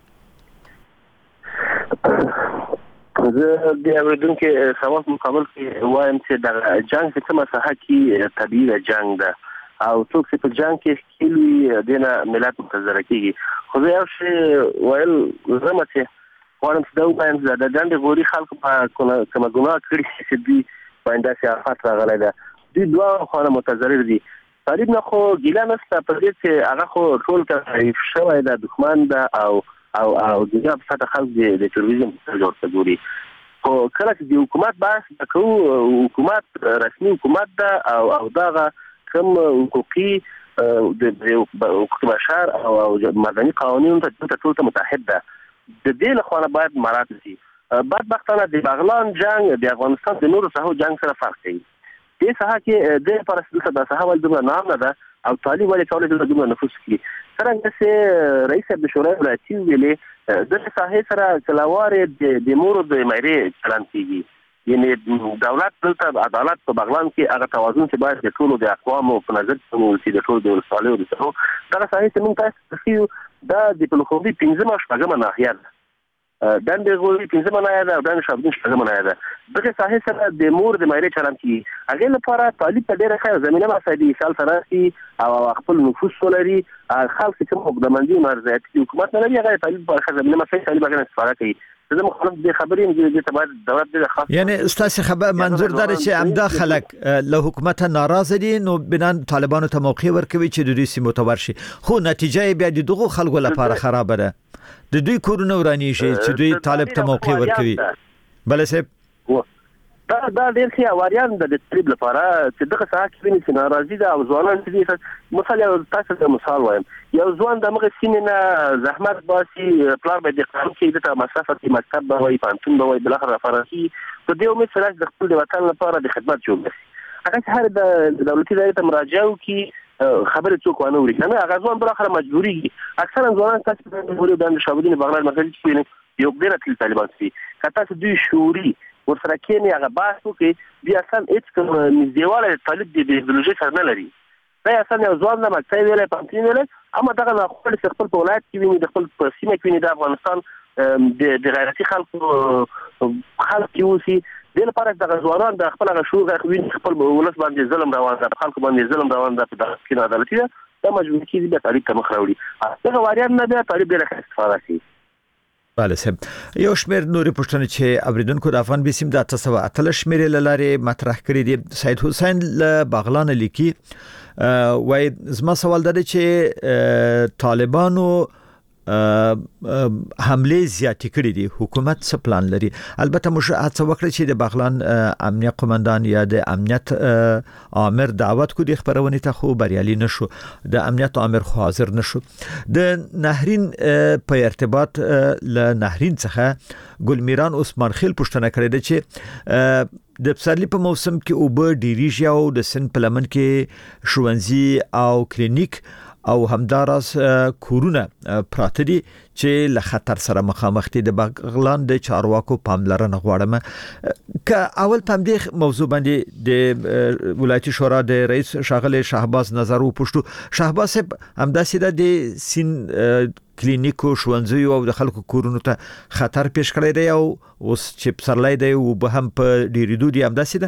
[SPEAKER 6] زه د اوریدونکو سوال مقابل کې وایم چې د جنګ په کومه ساحه کې طبیعي جنګ ده او څوک چې په جنګ کې ښکیل وي دینه ملت متضرر کېږي خو زه یو شی ویل زه چې غواړم چې دا ووایم چې د ډنډې غوري خلکو په کومه ګناه کړې چې دوی باندې داسې آفت راغلی ده دوی دواړه خواته متضرر دي طالب نه خو ګیله نشته په دې چې هغه خو ټول تضعیف شوی ده دښمن ده او او او دغه په ساته خلک د تروریزم په جوړ څګوري خو کله چې د حکومت بحث کوو حکومت رسمي حکومت ده او او دغه کوم حقوقي د حقوق بشر او مدني قوانینو ته ټول متحد ده. د دې لخوا باید مراعات شي. بدبختانه د بغلان جنگ د افغانستان د نورو ساحو جنگ سره فرق کوي. دې ساحه کې د پرستل د ساحه ول دومره نام نه ده او طالب ولې کولای د دومره نفوذ کوي. څنګه چې رئیس د شورای ولایتي ویلي د ساحه سره کلاوار د مورو د مېري چلان کیږي. یعنی دولت دلته عدالت په بغلان کې هغه توازن چې باید د ټولو د اقوامو په نظر کې ونیول د ټولو د ولسوالیو د سره دا ساحه چې موږ تاسو دا د پلوخوبي پنځمه شپږمه ناحیه ده. دند غوړي پنځمه ناحیه ده او دند شابدین شپږمه ناحیه ده. دغه ساحه سره د مور د مېري چلان کیږي. هغه لپاره طالب ته ډیره ښه زمينه مساعدي مثال سره شي او خپل نفوذ ولري. خلک چې کوم د منځي مرزيات حکومت نه لري هغه طالب په ښه زمينه مساعدي طالب هغه استفاده کوي. زه مخالف دي خبرې دې ته باید دولت دې خاص
[SPEAKER 1] یعنی استاد خبر منظور دار چې امدا خلک له حکومت ناراضه دي نو بنان طالبانو ته موقع ورکوي چې د دوی سیمو ته ورشي خو نتیجه بیا د دغه خلکو لپاره خراب ده. د دوی کورونه ورانی شي چې دوی طالب ته موقع ورکوي. بل څه
[SPEAKER 6] دا دا ډېر ښه اواریان د طالب لپاره چې دغه ساعت کې چې ناراضي ده او ځوانان چې مثلا تاسو ته مثال وایم یو ځوان د مغه سینې نه زحمت باسي پلان به د قانون کې د مسافه کې مکتب به وي پانتون به وي بل اخر فرانسي په دې امید سره د خپل وطن لپاره د خدمت جوړ شي. هغه هر د دولتي ادارې ته مراجعه وکړي خبره څوک ونه وري کنه هغه ځوان بل اخر مجبوري اکثرا ځوانان تاسو د ورو د شابدین بغلان مرکز کې یو ډېر تل طالبان سي کته دوی شوري ورسره کې نه هغه بحث وکړي بیا سم هیڅ کوم نږدېواله طالب د ایدئولوژي سره نه لري. دا اصلا یو ځوان نه مکتب ویلې پانتین ویلې اما دغه نه خپل خپل په ولایت کې ویني د خپل په سیمه کې ویني د افغانستان د غیرتي خلکو خلک کې وسی د لپاره د ځوانان د خپل غشو غوین خپل ولس باندې ظلم روان ده خلکو باندې ظلم روان ده په دغه کې عدالت ده دا مجبور کیږي د طالب ته مخ راوړي. هغه واریان نه ده طالب ډېر ښه استفاده کوي.
[SPEAKER 1] بله صاحب یو شمیر نورې پوښتنې چې اوریدونکو د افغان بیسیم د تاسو اتل شمیر لاره مطرح کړی دي. سید حسین له بغلان لیکي وای زما سوال ده چې طالبانو حمله زیاتې کړې دي حکومت څه پلان لري. البته موږ هڅه وکړه چې د بغلان امنیت قومندان یا د امنیت امر دعوت کو د خبرونه ته خو بریالي نشو د امنیت امر خو حاضر نشو. د نهرین په ارتباط له نهرین څخه ګلمیران عثمان خیل پوښتنه کړې ده چې د پسرلی په موسم کې اوبه ډیریږي او د سن په لمن کې شوونځي او کلینیک او همداراز کورونه پراته دي چې له خطر سره مخامخ دي. د بغلان د چارواکو پاملرنه غواړم که اول پم دې موضوع باندې د ولایتي شورا د رئیس شاغله شهباز نظر وپوښتو. شهباز همداسې د سین کلینیکو شوونځي او د خلکو کورونو ته خطر پیښ کړی دی او اوس چې پسرلی دی او به هم په ډیریدو دي همداسې ده.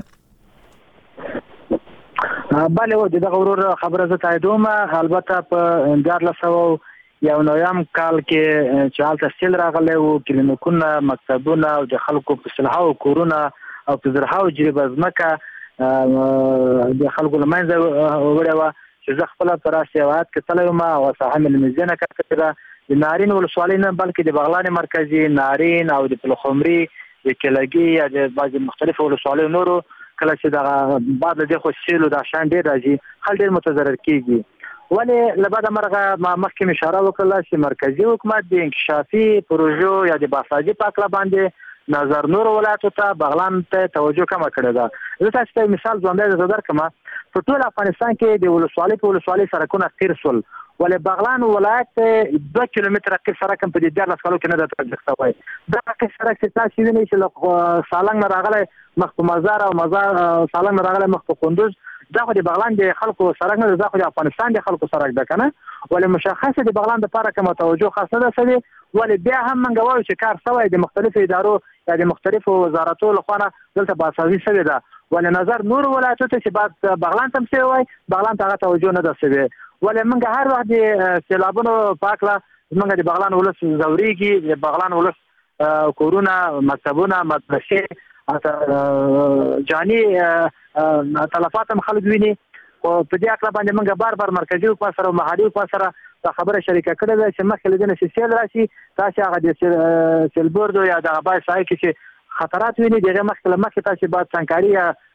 [SPEAKER 5] بله و دغه ورور خبره زه تاییدوم. البته په دیارلس سوه یو نویم کال کې چې هلته سیل راغلی و کلینیکونه مکتبونه او د خلکو په سلهاو کورونه او په زرهاو جریبه ځمکه د خلکو له منځه وړې وه چې زه خپله په راس هېواد کې تللی وم او ساحه مې لمزې نه کتلې ده. د نارین ولسوالۍ نه بلکې د بغلان مرکزي نارین او د پلخمري د کلګي یا د بعضې مختلفو ولسوالیو نورو کله چې دغه بعد له دې خو سیلو دا شان ډېر راځي خلک ډېر متضرر کېږي. ولې له بعده مرغه ما مخکې مې اشاره وکړله چې مرکزي حکومت د انکشافي پروژو یا د باسازي په هکله باندې نظر نور ولایتو ته بغلان ته توجه کمه کړې ده. زه تاسو ته مثال ژوندی درته درکړم. په ټول افغانستان کې د ولسوالۍ په ولسوالۍ سړکونه قیر شول ولې بغلان ولایت دوه کیلومتره قیر سړک هم په دې دیارلس کالو کې نه ده تطبیق شوی. دغه قیر سړک چې تاسو وینئ چې له سالنګ نه راغلی مخ په مزار او مزار سالنګ نه راغلی مخ په کندوز دا خو د بغلان د خلکو سړک نه دا خو د افغانستان د خلکو سړک ده که نه. ولې مشخصه د بغلان دپاره کومه توجه خاصه ده شوې. ولې بیا هم موږ وایو چې کار شوی د مختلفو ادارو یا د مختلفو وزارتو لخوا نه دلته باسازي شوې ده. ولې نظر نور ولایتو ته چې باید بغلان ته هم شوی وای بغلان ته هغه توجه نه ده شوې. ولې موږ هر وخت د سیلابونو په هکله موږ د بغلان ولس ځورېږي د بغلان ولس کورونه مکتبونه مدرسې جاني تلفات هم خلک ویني. خو په دې هکله باندې موږ بار بار مرکزي حکومت سره او محلي حکومت سره دا خبره شریکه کړې ده چې مخکې له دې نه چې سیل راشي تاسې هغه د سیلبوردو یا دغه بای ساحې کې چې خطرات ویني دغه مخکې له مخکې تاسې باید څنګهکاري یا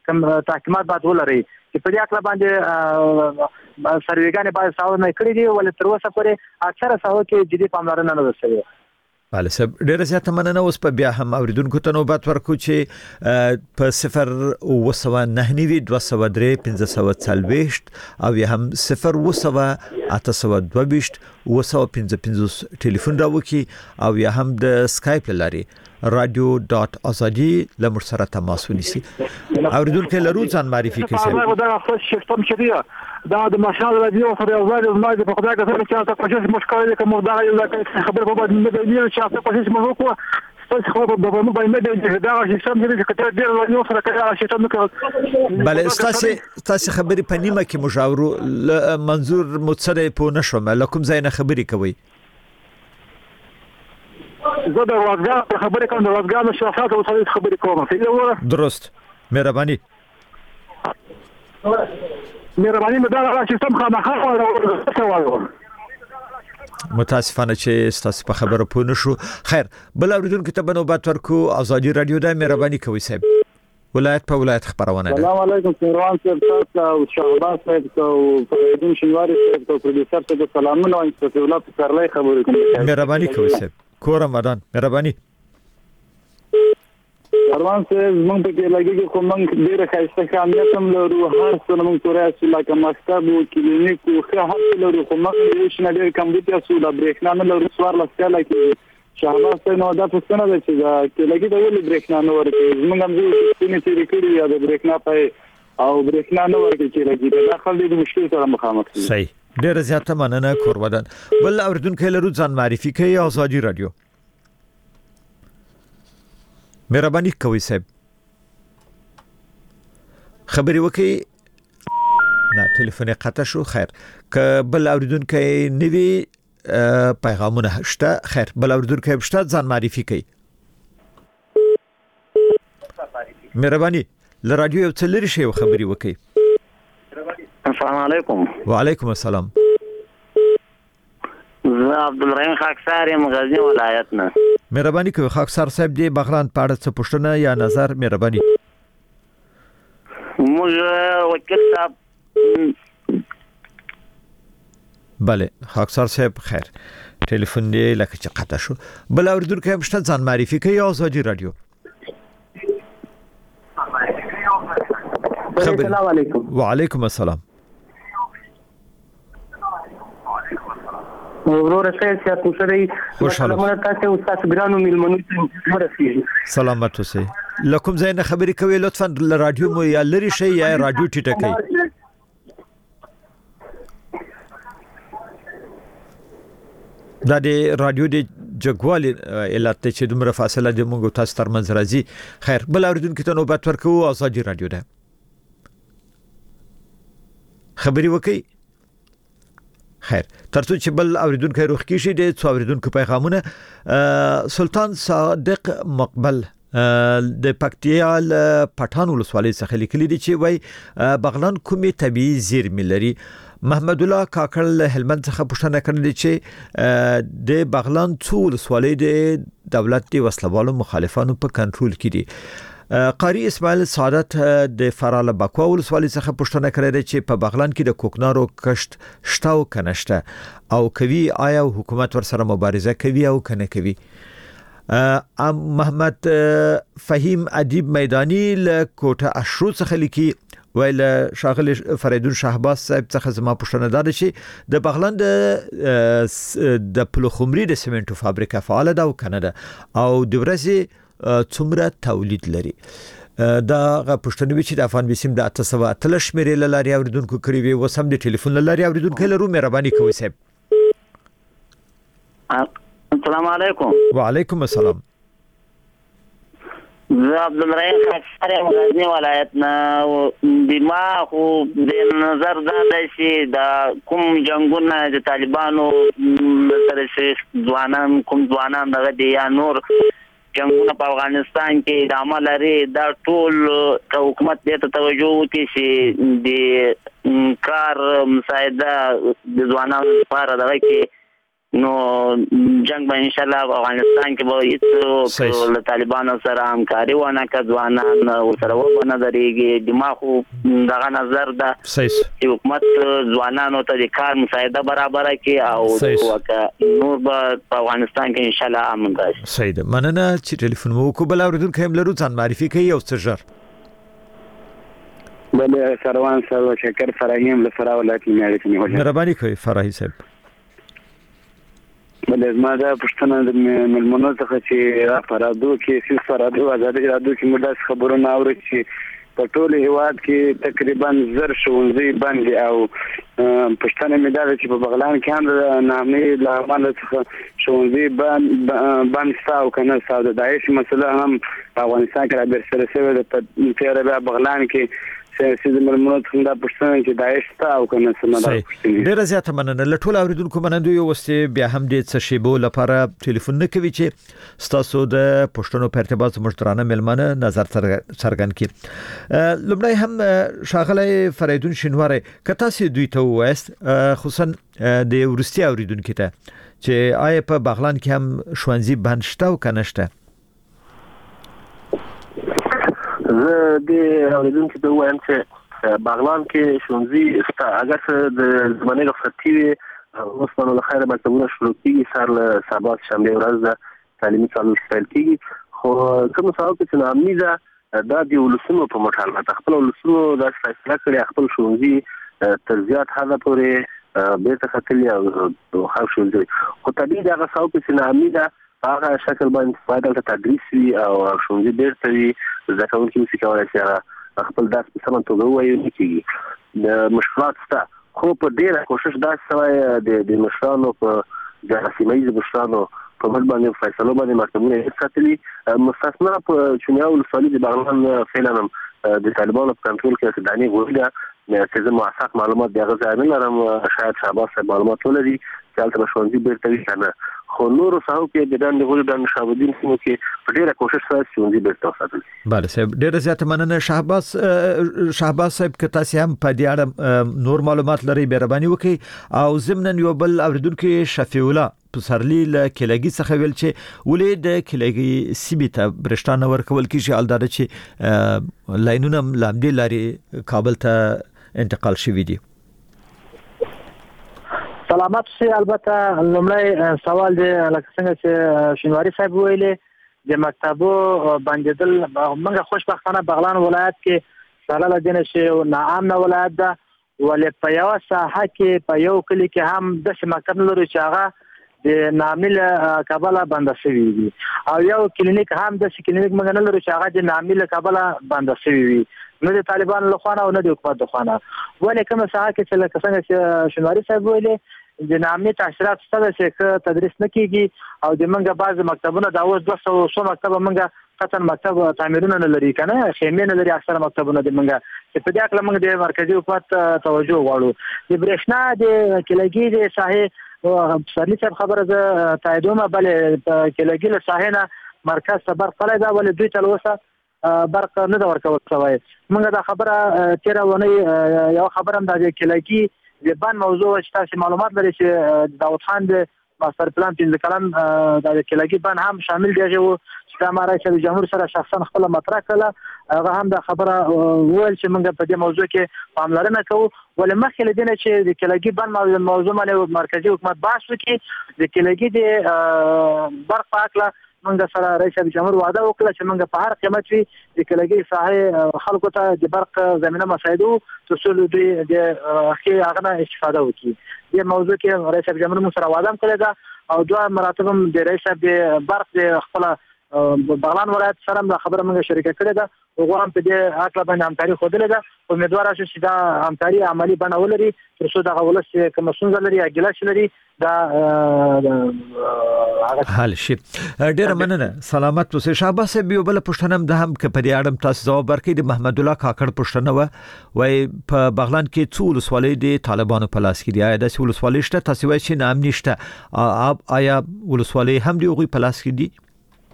[SPEAKER 5] کوم تحقیقات باید ولري چې په دې اړه باندې سروېګانې باید ساو نه کړی دي ولې تر اوسه پورې اکثره ساو کې جدي پاملرنه نه وشوي.
[SPEAKER 1] بله صاحب ډیره زیاته مننه. اوس په بیا هم اوریدونکو ته نوبت ورکو چې په صفر اوه سوه نهه نوي دوه سوه درې پنځه سوه څلوېښت او یا هم صفر اوه سوه اته سوه دوه ویشت اوه سوه پنځه پنځوس ټلیفون راوکي او یا هم د سکایپ له لارې رادیو ډاټ ازادي له موږ سره تماس ونیسي. اوریدونکو لرو ځان معرفي کړئ.
[SPEAKER 8] صاحب دا خپل شفتم شریعه دا د ماشال رادیو سره یو ځای د ماده په خدای کې چې تاسو کوشش مشکل کوم دا یو ځای خبر په باندې نه دی چې تاسو کوشش مو وکړو تاسو خو په دغه باندې دی دا چې سم دي چې کته ډیر رادیو سره کړه چې تاسو نو
[SPEAKER 1] بله تاسو تاسو خبرې په نیمه کې مجاورو منظور متصره په نشوم لکم ځای نه خبرې کوي.
[SPEAKER 8] زه د وازګار خبرې کوم د وازګار شخصیت او څه خبرې کوم.
[SPEAKER 1] درست مهرباني
[SPEAKER 8] مهرباني مې دا راځي چې سم خامخا وایو.
[SPEAKER 1] متاسفانه چې تاسو په خبره پوه نشو. خیر بل اوریدونکو ته نوبت ورکو. ازادي رادیو د مهرباني کوي صاحب ولایت په ولایت خبرونه ده.
[SPEAKER 8] السلام علیکم سروان صاحب تاسو او شهباز صاحب او فریدون شینواری صاحب او پروډوسر ته سلامونه او استفاده کارلای خبرې کوم.
[SPEAKER 1] مهرباني کوي صاحب کورم ودان مهرباني.
[SPEAKER 8] سروان صاحب موږ په کې لګي کوم موږ ډیره خاصه کامیاب هم لرو هر څه موږ تورای چې لکه مکتب او کلینیک او ښه هڅه لرو خو موږ یې شنه ډیر کمپیوټر سو د بریښنا نه لرو سوار لسکاله کې شهباز صاحب نو دا څه نه ده چې دا کې لګي د ولې بریښنا نه ورکړي موږ هم دې څه تیری کړی یا د بریښنا په او بریښنا نه ورکړي چې لګي دا خلک د مشکل سره مخامخ دي.
[SPEAKER 1] صحیح ډیره زیاته مننه کور ودان. بل اوریدونکو لرو ځان معرفي کوي. ازادي رادیو مهرباني کوي صاحب خبري وکي. نه ټلیفون قطع شو. خیر ک بل اوریدونکو نوي پیغامونه شته. خیر بل اوریدونکو شته ځان معرفي کوي. مهرباني ل رادیو یو څلری شی خبري وکي.
[SPEAKER 11] السلام علیکم.
[SPEAKER 1] وعلیکم السلام.
[SPEAKER 11] زه عبدالرحیم خاکسار یم غزنی ولایت نه.
[SPEAKER 1] مهرباني کوي خاکسار صاحب دی بغلان پاړه څه پوښتنه یا نظر مهرباني.
[SPEAKER 11] موږ وکیل صاحب
[SPEAKER 1] بله خاکسار صاحب خیر ټلیفون دی لکه چې قطع شو. بل اوریدونکو هم شته ځان معرفي کوي. ازادي رادیو
[SPEAKER 12] السلام علیکم.
[SPEAKER 1] وعلیکم السلام.
[SPEAKER 12] ورور سره چې تاسو سره
[SPEAKER 1] خوشاله
[SPEAKER 12] مونږ تاسو استاد ګرانو ملمنو ته ورسېږي.
[SPEAKER 1] سلامت اوسئ. لکم زین خبرې کوي لطفا ل رادیو مو یا لری شي یا رادیو ټیټه کوي. دا د رادیو د جګوال علت چې دومره فاصله د موږ تاسو ترمنځ راځي. خیر بل اوریدونکو ته نوبت ورکو. ازادي رادیو ده خبري وکي. خیر ترڅو چې بل اوریدونکو روخ کې شي د څو اوریدونکو پیغامونه. سلطان صادق مقبل د پکتیا پټان ولسوالۍ څخه لیکلي دي چې وای بغلان کومې طبيعي زیرمې لري. محمد الله کاکل هلمند څخه پوښتنه کړې چې د بغلان څو ولسوالۍ د دولت د وسلوالو مخالفانو په کنټرول کې دي. قاری اسماعیل سعادت د فرال بکوا ولسوالۍ څخه پوښتنه کړې ده چې په بغلان کې د کوکنارو کشت شته او کنهشته او کوي آیا حکومت ورسره مبارزه کوي او کنه کوي. ام محمد فهیم ادیب میدانی له کوټه اشرو څخه لیکي ویل شاغل فریدون شهباز صاحب څخه زما پوښتنه ده چې د بغلان د د پلوخمري د سیمنټو فابریکه فعال ده او کنه ده او د ورځې څومره تولید لري. دا پښتنوي چې د افغان بسیم د اته سوه اتلس شمیرې لاري اوریدونکو کړی وي وسم د ټلیفون لاري اوریدونکو لرو مهرباني کوي صاحب.
[SPEAKER 11] السلام علیکم.
[SPEAKER 1] وعلیکم السلام.
[SPEAKER 11] زه عبدالرحیم خاکسار یم غزنی ولایت نه. دما خو د نظر دا دی چې د کوم جنگونه د طالبانو سره چې ځوانان کوم ځوانان دغه دي یا نور جنگونه په افغانستان کې د عمل لري دا ټول حکومت دې ته توجه وکړي چې د کار مساعده د ځوانانو لپاره دغه کې نو جنگ به ان شاء الله افغانستان کې به هیڅ له طالبانو سره همکاري ونه کړي ځوانان ورسره ونه درېږي دماغ دغه نظر ده چې حکومت ځوانانو ته د کار مساعده برابر کړي او وکړي نور به په افغانستان کې ان شاء الله امن راشي.
[SPEAKER 1] صحیح ده. مننه چې ټلیفون مو وکړو. بل اوریدونکو هم لرو ځان معرفي کوي او څه ژر.
[SPEAKER 13] بل سروان صاحب شکر فراهیم له فراه ولایت میاړي ته
[SPEAKER 1] مهرباني کوي فراهی صاحب.
[SPEAKER 13] بل زما دا پښتنه د ملمنو څخه چې فرادو کې سیس فرادو آزادي رادو کې موږ خبرونه اورو چې په ټول هیواد کې تقریبا زر ښوونځي باندې او پښتنه مې دا چې په بغلان کې هم نامې له امانت څخه ښوونځي باندې باندې ستاو کنه ستاو د داعش مسله هم په افغانستان کې را برسره شوی د تیر بیا بغلان کې سیاسي زمرمنو څنګه پښتنه چې داعش ستاو کنه سمه
[SPEAKER 1] ډیر زیاته مننه. لټول اوریدونکو منندوی وسته بیا هم دې څه شی بو لپاره ټلیفون نه کوي چې ستاسو د پښتنو په ارتباط مشترانه ملمنه نظر څرګند کړي. لمړی هم شاغله فریدون شینواری کته سي دوی ته وست خصوصا د ورستي اوریدونکو ته چې آیا په بغلان کې هم ښوونځي بند شته او کنه شته.
[SPEAKER 6] زه د اوریدونکو ته وایم چې بغلان کې ښوونځي شته اگر څه د زمانه رخصتي وي اوس په له خیره مکتبونه شروع کیږي سر له سبا شنبه ورځ د تعلیمي کال پیل کیږي خو کوم څه چې نامي ده دا د ولسونو په مټالعه خپل ولسونو د فیصله کړي خپل ښوونځي تر زیات حدا پورې بیرته خپل او خو ښوونځي خو طبيعي دا څه چې نامي ده هغه شکل باندې فایده ته تدریس وي او ښوونځي بیرته وي ځکه چې څه کولای شي خپل درس په سمه توګه وایي کیږي د مشکلات شته خو په ډیره کوشش دا سوی د د مشرانو په د سیمایي مشرانو په مټ باندې فیصله باندې مکتبونه ساتلي مستثنا په چونیا ولسوالۍ د بغلان فعلا د طالبانو په کنټرول کې دانی وګړه چې زموږ موثق معلومات دغه ځای نه لرم شاید شاباس معلومات ولري چې تل ښوونځي بیرته وي کنه خو نور څاو کې د دند غوړي د شاودین سیمو کې په ډیره کوشش سره ښوونځي بیرته وساتل.
[SPEAKER 1] بله صاحب ډیره زیاته مننه. شهباز شهباز صاحب که تاسو هم په دې اړه نور معلومات لري مهرباني وکړئ او ضمن یو بل اوریدونکو شفیع الله پسرلی له کلګي څخه ویل چې ولې د کلګي سیمه ته برښنا ورکول کیږي الدار چې لاینونه لامدي لري کابل ته انتقال شوی دی.
[SPEAKER 5] سلامات شي. البته لومړی سوال دی لکه څنګه چې شینواری صاحب ویلي د مکتبو باندېدل موږ خوشبختانه بغلان ولایت کې سره لدین شي او ناامن ولایت ده ولې په یو ساحه کې په یو کلی کې هم د مکتب لري چې هغه د نامل کابل بند شوی وي او یو کلینیک هم د کلینیک موږ نه لري چې هغه د نامل کابل بند شوی وي نه د طالبان له خوانه او نه د حکومت له خوانه ولې کوم ساحه کې چې لکه څنګه چې شینواری صاحب ویلي د نامي تاثیرات ستاسو چې تدریس نه کیږي او د منګه بعض مکتبونه دا اوس دوه سوه مکتب منګه قطن مکتب تعمیرونه نه لري کنه خیمه نه لري اکثر مکتبونه د منګه چې په دې اړه موږ د مرکزی حکومت توجه غواړو. د برېښنا د کلګي د ساحه سرلی صاحب خبره ده تاییدومه بل کلګي له ساحه نه مرکز ته برق کړی دا ولې دوی تلوسه برق نه دا ورکول شوی. موږ دا خبره تیر ونه یو خبره هم د کلګي د بان موضوع چې تاسو معلومات لري چې داوود خان د ماستر پلان پنځه کلن د کلګي بان هم شامل دی چې د رئیس جمهور سره شخصا خپل مطرح کړه هغه هم د خبره ویل چې موږ په دې موضوع کې پاملرنه کوو ولې مخکې لدینه چې د کلګي بان موضوع باندې مرکزی حکومت بحث وکړي د کلګي د برق پاکله موږ سره رئیس جمهور وعده وکړه چې موږ په هر قیمت وی د کلګي ساحه خلکو ته د برق زمينه مساعده ترڅو دوی د اخی هغه استفاده وکړي. د موضوع کې رئیس جمهور موږ سره وعده کړی دا او دوه مراتب هم د رئیس د برق د خپل بغلان ولایت سره د خبره موږ شریکه کړې ده او هم په دې اړه باندې همکاري خوده ده او امیدوار شو چې دا همکاري عملی بڼه ولري ترڅو دا ولس کوم څنګه لري اګلاش لري دا
[SPEAKER 1] حل شي. ډیر مننه. سلامت اوسئ. شهباز بیو بل پښتنم د هم ک په دې اړه تاسو جواب ورکړئ. د محمد الله کاکړ پښتنه و وای په بغلان کې څو ولسوالۍ د طالبانو په لاس کې دی. آیا د ولسوالۍ شته تاسو وایئ چې نام نشته آیا ولسوالۍ هم دی غوي په لاس کې دی؟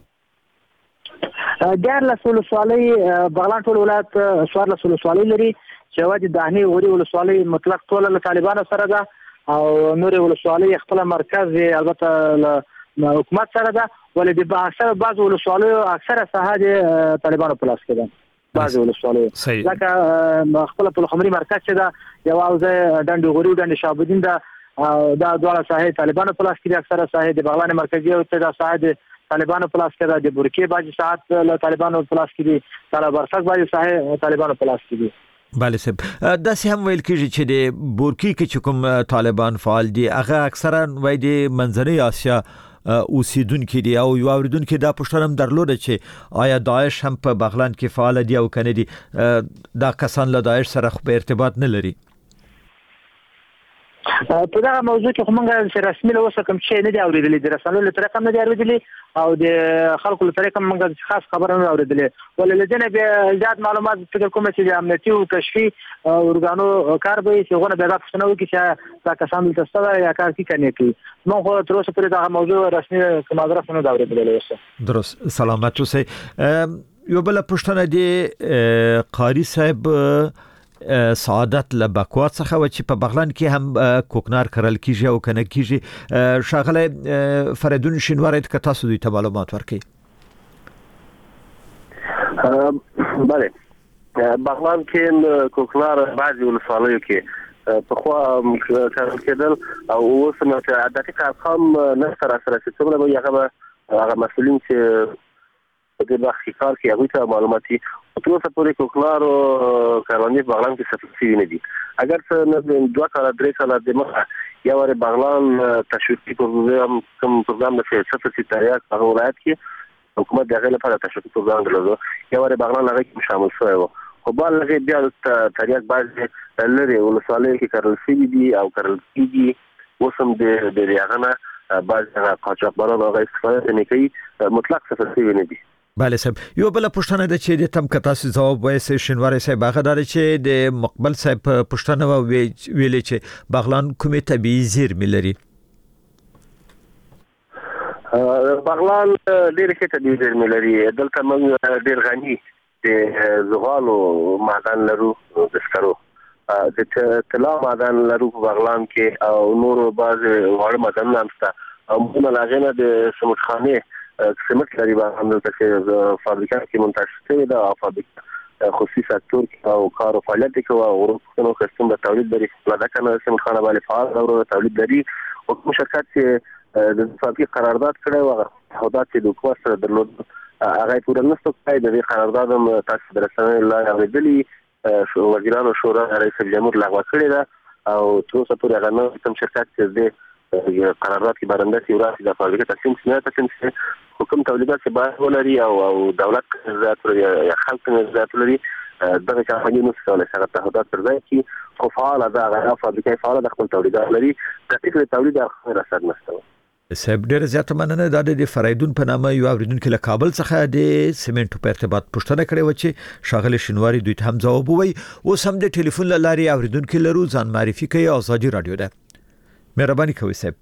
[SPEAKER 5] ډیر له ولسوالۍ بغلان ټول ولایت سوار له ولسوالۍ لري چې وادي دهنی غوري ولسوالۍ مطلق ټول له طالبانو سره ده او نور ولسوالۍ خپل مرکز البته حکومت سره ده، ولې د اکثر بعض ولسوالۍ اکثره ساحه د طالبانو په لاس کې ده. بعض ولسوالۍ لکه خپل په خمري مرکز چې ده یو اوځه ډنډ غوري ډنډ شابودین ده، دا دواړه ساحه طالبانو په لاس کې دي. اکثره ساحه د بغلان مرکزي او ته د ساحه د طالبانو په لاس کې ده. د بورکې باجی ساحه له طالبانو په لاس کې دي. طالب برسک باجی ساحه طالبانو په لاس کې دي.
[SPEAKER 1] بله صاحب، دا سه هم ویل کېږي چې د بورکې کې چې کوم طالبان فعال دي هغه اکثرا وای د منځنۍ اسیا اوسیدونکو دي او یو اوریدونکو دا پوښتنه هم درلوده چې آیا داعش هم په بغلان کې فعال دي او کنه دي. دا کسان له داعش سره خو په ارتباط نه لري.
[SPEAKER 5] په دا موضوع کې کومه چې رسمي له وسه کوم شي نه دی اوریدلې، د رسنیو له طریقې نه دی اوریدلې او د خلکو له طریقې موږ خاص خبره نه اوریدلې. ولې لدنه به زیات معلومات فکر کوم چې د امنیتي او کشفي اورګانو کار به چې غوښنه به تاسو نه وکړي چې دا کسان د تاسو یا کار کې کني کوي. نو خو تر اوسه پورې دا موضوع رسمي کوم ادرس نه دا اوریدلې وسه.
[SPEAKER 1] درست، سلامت اوسئ. یو بل پوښتنه دی قاری صاحب سعادت لبکوات څخه و چې په بغلان کې هم کوکنار کرل کیږي او کنه کیږي. شاغله فریدون شینواری ته تاسو دوی ته معلومات ورکړي.
[SPEAKER 6] بله، بغلان کې کوکنار بعضی ولسوالیو کې په خوا کرل کېدل او اوس نو چې دقیق ارقام نه سره سره چې څومره به هغه هغه مسؤلین چې په دې بخش کار کوي هغوی ته معلوماتي تر اوسه پورې کوکنار او کارواني په بغلان کې ثبت شوي نه دي. اگر څه دوه کاله درې کاله دمخه یو وارې بغلان تشویقي پروګرام کوم پروګرام د ثبت تریاک په ولایت کې حکومت د هغې لپاره تشویقي پروګرام درلود، یو وارې بغلان هغه کې شامل شوی و. خو بل هغې بیا تریاک بعضې لرې ولسوالیو کې کرل شوي دي او کرل کېږي. اوس هم د هغه نه بعضې هغه قاچاقبران هغه استفاده نه کوي، مطلق ثبت شوي نه دي.
[SPEAKER 1] بله صاحب، یو بل پوښتنه ده چې د تم کتاسو جواب وایي شینواری صاحب هغه دا چې د مقبل صاحب پوښتنه ویلې چې بغلان کومې طبيعي زیرمې لري.
[SPEAKER 6] بغلان ډېر ښه طبيعي زیرمې لري. دلته موږ ډېر غني د زغالو معدن لرو، د سکرو د طلا معدن لرو په بغلان کې او نور بعض واړه معدنونه هم شته. او موږ له هغې نه د سمټ خانې سمټ لري بغلان دلته چې فابریکه کې منتشر شوې ده او فابریکه خصوصي سکتور کې او کار او فعالیت کوي او ورپسې کسټم د تولید لري. دا کنه سمټ خانه باندې فعال دورو تولید لري او کوم شرکت چې د فابریکې قرارداد کړی و تعهدات چې د حکومت سره درلود هغه پوره نشو کړی. د دې قرارداد هم تاسو د رسنیو له اوریدلي وزیرانو شورا رئیس جمهور لغوه کړی ده او تر اوسه پورې هغه نه کوم شرکت چې د قرارداد کې برنده سی وراسي د فابریکې تقسیم نه تقسیم شي. حکومت تولیدات چې باید ولري او او دولت ذات لري یا خلک ذات لري دغه کارخانې نو څه له سره تعهدات پر ځای کې خو فعال ده هغه فابریکې فعال د خپل تولیدات لري د فکر تولید اخر اثر نشته.
[SPEAKER 1] صاحب ډېر زیات مننه. دا د فریدون په نامه یو اوریدونکو له کابل څخه د سیمنټو په ارتباط پوښتنه کړې و چې شاغله شینواری دوی ته هم ځواب ووي. اوس هم د ټلیفون له لارې اوریدونکو لرو ځان معرفي کوي. آزادي رادیو ده، مهرباني کوئ صاحب.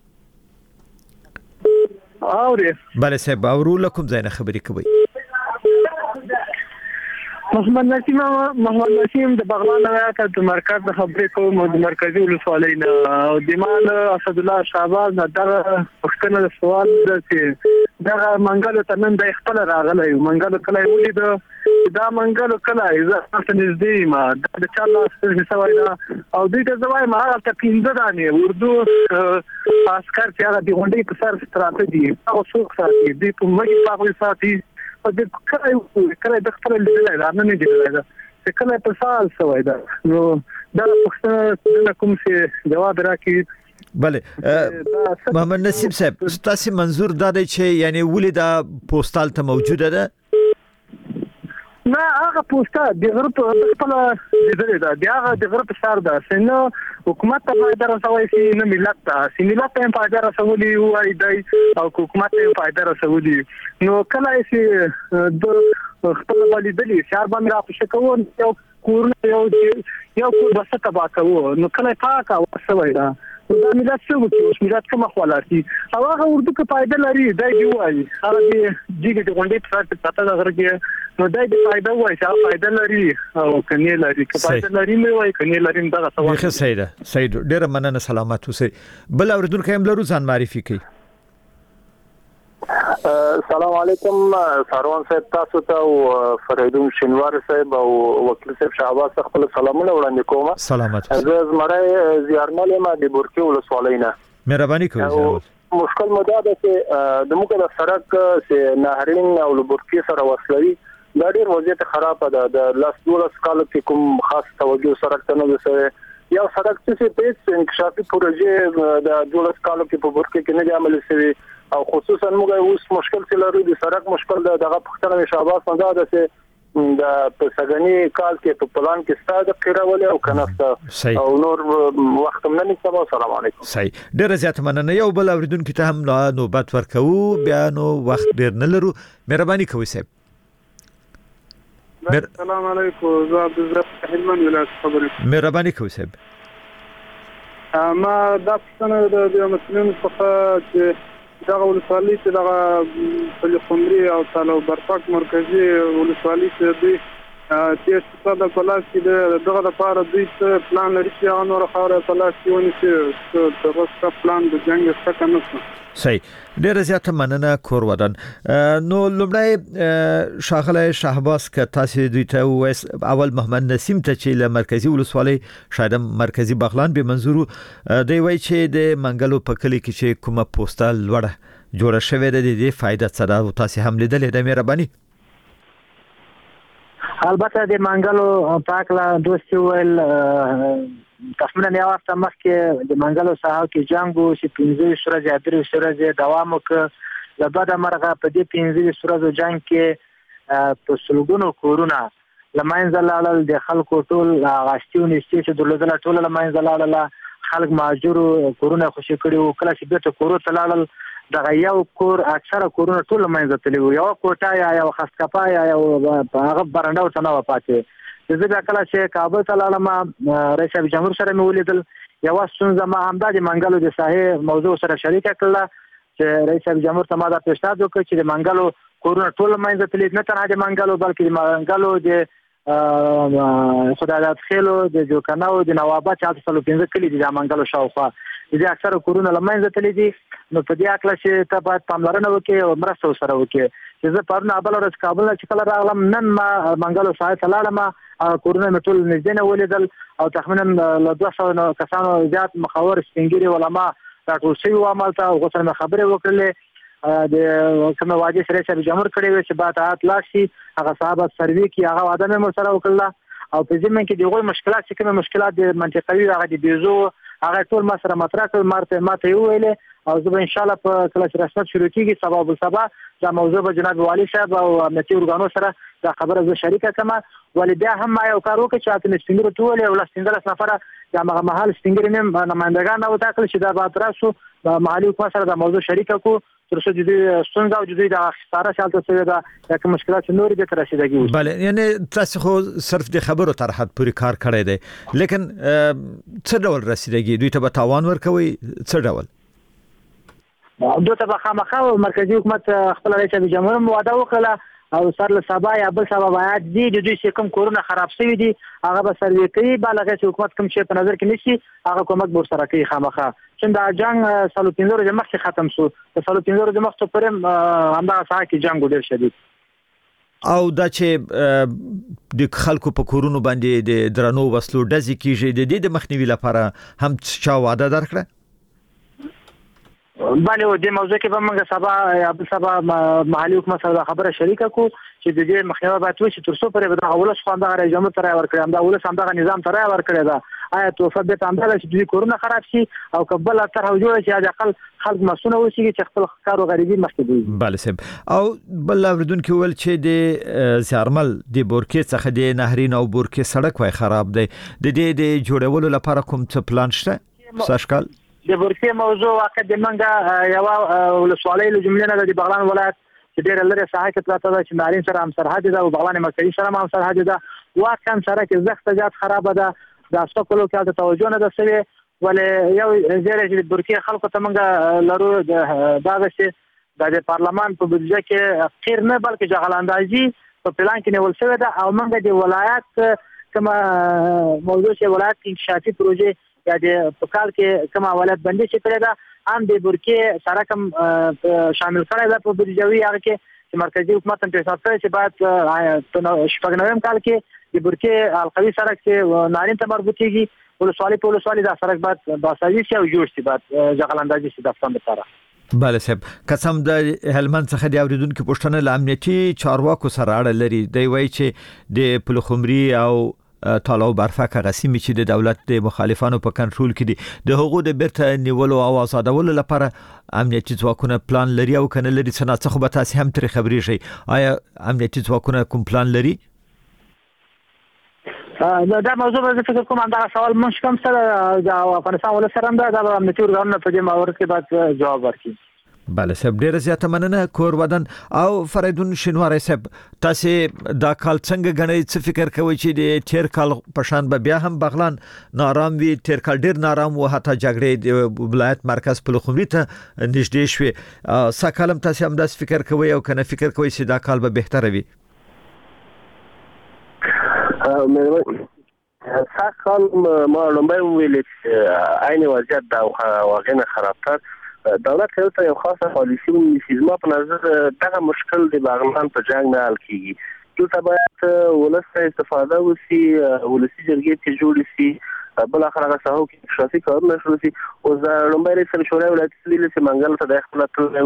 [SPEAKER 8] اوري
[SPEAKER 1] بله صاحب، اورو لکم ځای نه خبرې کوي.
[SPEAKER 8] محمد نسیم محمد نسیم د بغلان ولایت د مرکز د خبرې کوم د مرکزی ولسوالۍ نه او د مال اسد الله شعبان دغه پښتنه د سوال د چې دغه منګلو ته نن د خپل راغلی منګلو کله ولید دا منګلو کله زه تاسو نږدې ما د چا لاس څه سوای دا او دې ته زوای ما هغه ته پینځه دانې اردو عسكر چې هغه د غونډې په سر ستراتیژي هغه څوک ساتي دې په مګي په ساتي او د کله کله د خپل لیدل دا نه دی دا چې کله په سال سوای دا نو دا پښتنه کوم څه جواب راکړي.
[SPEAKER 1] بله محمد نسیم صاحب، ستاسو منظور دا دی چې یعنی ولې دا پوسټال ته موجوده ده؟
[SPEAKER 8] نه هغه پوسټه د غرب خپل لیدل دا دی هغه د غرب سر ده څنګه حکومت ته فائدہ رسوي سي نه ملت ته سي ملت ته فائدہ رسولي وای دی او حکومت ته فائدہ رسولي نو کله سي د خپل ولیدلې شهر باندې راپښه کوو یو کورن یو یو کور بس تبا کوو نو کله پاکه وسوي دا دا ملت څه وکړي اوس ملت کومه خوا لاړ شي او هغه اردو کې فایده لري دا دی وایي هغه دې دغه غونډې په پته دا غره نو دا دې فایده وایي چې فایده لري او کني لري که فایده لري نو وایي کني لري دا څه وایي
[SPEAKER 1] ښه سیده سید ډیر مننه سلامات اوسئ بل اوریدونکو هم لرو ځان معرفي کړئ
[SPEAKER 14] السلام علیکم ساروان صاحب تاسو ته او فریدون شینوار صاحب او وکیل صاحب شهباز خپل سلامونه وړاندې کوم
[SPEAKER 1] سلامات
[SPEAKER 14] زه زمره زیارمل ما د بورکی ولسوالۍ نه
[SPEAKER 1] مهرباني کوئ
[SPEAKER 14] مشکل مده ده چې د موږ د سړک چې نهرین او بورکی سره وصلوي دا ډیر وضعیت خراب ده د لاس دولس کال کې کوم خاص توجه سړک ته نه وسوي یو سړک چې په انکشافي پروژې د دولس کال کې په بورکی کې نه عملي شوی او خصوصا موږ اوس مشکل چې لرو د سړک مشکل دغه پښتنه شهباز نه ده چې د پسګنی کال کې په پلان کې ستاسو قراولې او کناسته او نور وخت هم نه نشته السلام علیکم
[SPEAKER 1] صحیح ډیر زیات مننه یو بل اوریدونکو ته هم نوبت ورکو بیا نو وخت ډیر نه لرو مهرباني کوئ صاحب
[SPEAKER 15] السلام علیکم زه عبد الرزاق هلمند ولایت خبرې
[SPEAKER 1] مهرباني کوئ صاحب
[SPEAKER 15] ما دا څنګه د مسلمانانو څخه چې دغه ولسوالۍ چې دغه پلخمري او تالو برفک مرکزی ولسوالۍ چې دوی چې څه د پلاس کې دغه لپاره دوی څه پلان لري چې هغه نور خاوره پلاس کې ونی چې ترڅو پلان د جنگ څخه نه
[SPEAKER 1] صحیح ډیر زیات مننه کور ودان نو لومړی شاغله شهباز ک تاسو دوی ته وس اول محمد نسیم ته چې له مرکزی ولسوالۍ شاید مرکزی بغلان به منظور دی وای چې د منګلو په کلی کې چې کومه پوسټال لوړه جوړه شوې ده د دې فائدہ څه ده تاسو هم لیدلې ده مهرباني
[SPEAKER 8] البته د منګلو پاکلا دوستي ول تخمینه یو وخت مخکې د منګلو ساحه کې جنگ او چې پنځه ورځې درې ورځې دوام وکړ لبدا مرغه په دې پنځه ورځې جنگ کې په سلګونو کورونه لمنځه لاړل د خلکو ټول غاشتیو نشته چې دلته ټول لمنځه لاړل خلک ماجور کورونه خوشي کړي کله چې بیرته کورو ته لاړل دغه یو کور اکثره کورونه ټول لمنځه تللی یو کوټه یا یو خسکپا یا یو هغه برنده ورته نه پاتې زه دا کله چې کابل ته لاړم رئیس جمهور سره مې ولیدل یو څنګه ما همدا د منګلو د ساحې موضوع سره شریک کړل چې رئیس جمهور ته ما دا پیشنهاد وکړ چې د منګلو کورونه ټول لمنځه تللی نه تنها د منګلو بلکې د منګلو د خدایات خېلو د جوکناو د نوابات چاته سلو پنځه کلی د منګلو شاوخوا دې اکثره کورونه لمنځه تللی دي نو په دې اکل چې ته باید پاملرنه وکړې او مرسته سره وکړې چې زه پرونه ابل ورځ کابل چې کله راغلم نن ما منګلو ساحه ته لاړم کورونه ټول نږدې نه ولیدل او تخمیناً له دوه سوه کسانو زیات مخاور سپینګری علما راټول شوي وو عملته غوښتنه مې خبرې وکړلې د کومه واجب سره چې جمهور کړی وي چې بعد آت لاشي هغه صاحب سروي کې هغه واده مې سره وکړه او په ځمن کې دغه مشکلات چې کومه مشکلات د منطقوي هغه د بیزو هغه ټول ما سره مطرح کړ مارته ماته یو ویلې او زه ان شاء الله په کله چې رسمت شروع کیږي سبب السبا دا موضوع به جناب والی صاحب او امنیتي ارګانو سره دا خبره زه شریکه کما ولدا هم ما یو کار وکړ چې اته سپینګر ټول او لسندلس نفره دا هغه محل سپینګر نیم نمائندگان او تاکل چې دا به تراسو محلي حکومت سره دا موضوع شریکه کو تر څو د ستونزې او د ستاره شالته سره دا کوم مشکلات نورې د ترشیدګي وي
[SPEAKER 1] بله یعنی تاسو خو صرف د خبرو تر حد پورې کار کړی دی لیکن څه ډول رسیدګي دوی ته به تاوان ورکوي څه ډول
[SPEAKER 8] دوی ته به خامخا مرکزی حکومت خپل رئیس جمهور مواده وکړه او سر له سبا یا بل سبا باید دي د دوی کوم کورونه خراب شوی دي هغه به سروي کوي بالغه حکومت کوم شی په نظر کې نشي هغه کومک بور سره کوي خامخا چې دا جنگ سالو پنځه ورځې مخکې ختم شو د سالو پنځه ورځې مخکې پرې همدا ساعت کې جنگ ډیر شدید
[SPEAKER 1] او دا چې د خلکو په کورونو باندې د درنو وسلو ډزې کیږي د دې د مخنیوي لپاره هم چا وعده درکړه
[SPEAKER 8] بله د موضوع کې به موږ سبا یا بل سبا محلي حکومت سره خبره شریکه کو چې د دې مخنیوي باید وشي تر څو پرې به د اولس خواندغه رئیس جمهور تر ورکړي هم دا اولس هم دغه نظام تر ورکړي دا آیا توفه به تامل چې دوی کورونه خراب شي او قبل تر جوړ شي د اقل خلک مسونه وشي چې خپل کار او غریبي مخکې دي
[SPEAKER 1] بله سم او بل اوردون کې ول چې د زیارمل د بورکې څخه د نهرین او بورکې سړک وای خراب دی د دې د جوړولو لپاره کوم څه پلان شته ساشکال
[SPEAKER 8] د بورکې موضوع واقع د منګه یو ولسوالۍ له جملې نه د بغلان ولایت چې ډېر لري ساحه کې پراته ده چې نارین سره هم سرحد ده او بغلان مرکزی سره هم سرحد ده واقعا سره کې زخت زیات خراب ده د اسفکلو کې د توجه نه ده سوي
[SPEAKER 5] ولې یو ځای چې برکې خلکو ته موږ لرو دا چې د پارلمان په بودجه کې خیر نه بلکې جغلاندازي په پلان کې نیول شوې ده او موږ د ولایت کومه موضوع چې ولایت انکشافي پروژې یا د په کال کې کومه ولایت بندي چې کړې ده هم د برکې سره کوم شامل کړی ده په بودجوي هغه کې چې مرکزی حکومت هم پیسې کړی چې باید په شپږ نویم کال کې د برکې القوي سړک چې نارین ته مربوطېږي ولسوالي په ولسوالي دا سړک باید باسازي شي او جوړ شي باید جغلاندازي شي د افغان لپاره.
[SPEAKER 1] بله صاحب قسم د هلمند څخه د اوریدونکو پوښتنه ل امنیتي چارواکو سره اړه لري دی وایي چې د پلخمري او تالاو برفک غسیمی چې د دولت د مخالفانو په کنټرول کې دي د حقوقو د بیرته نیولو او آزادولو لپاره امنیتي ځواکونه پلان لري او کنه لري څنګه څه به تاسو هم تر خبري شي آیا امنیتي ځواکونه کوم پلان لري؟
[SPEAKER 5] دا دا موضوع به فکر کوم دا سوال مونږ کوم سره د افغانستان ول سره هم دا د امنیتي ورغونه په دې مورد کې باید جواب ورکړي.
[SPEAKER 1] بله صاحب ډیره زیاته مننه کور ودان او فریدون شینواری صاحب تاسو دا کال څنګه غنئ څه فکر کوئ چې د تیر کال پشان به بیا هم بغلان نارام وي تیر کال ډیر نارام و حتی جګړې د ولایت مرکز پلخمري ته نږدې شوې سکالم تاسو هم دا فکر کوئ او کنه فکر کوئ چې دا کال به بهتر وي؟
[SPEAKER 6] سکال ما لومبای ویل چې عین وضعیت دا واقعا خرابتر دولت ته یو خاصه پالیسی ونیسي زما په نظر دغه مشکل د باغمان په جنگ نه حل کیږي دلته باید ولس استفاده وشي ولسي جرګې ته جوړ شي بل اخر هغه ساحو کې شخصي کارونه شروع شي او زه لومبای رئیس شورای ولایت ویل چې منګل ته د خپل ټول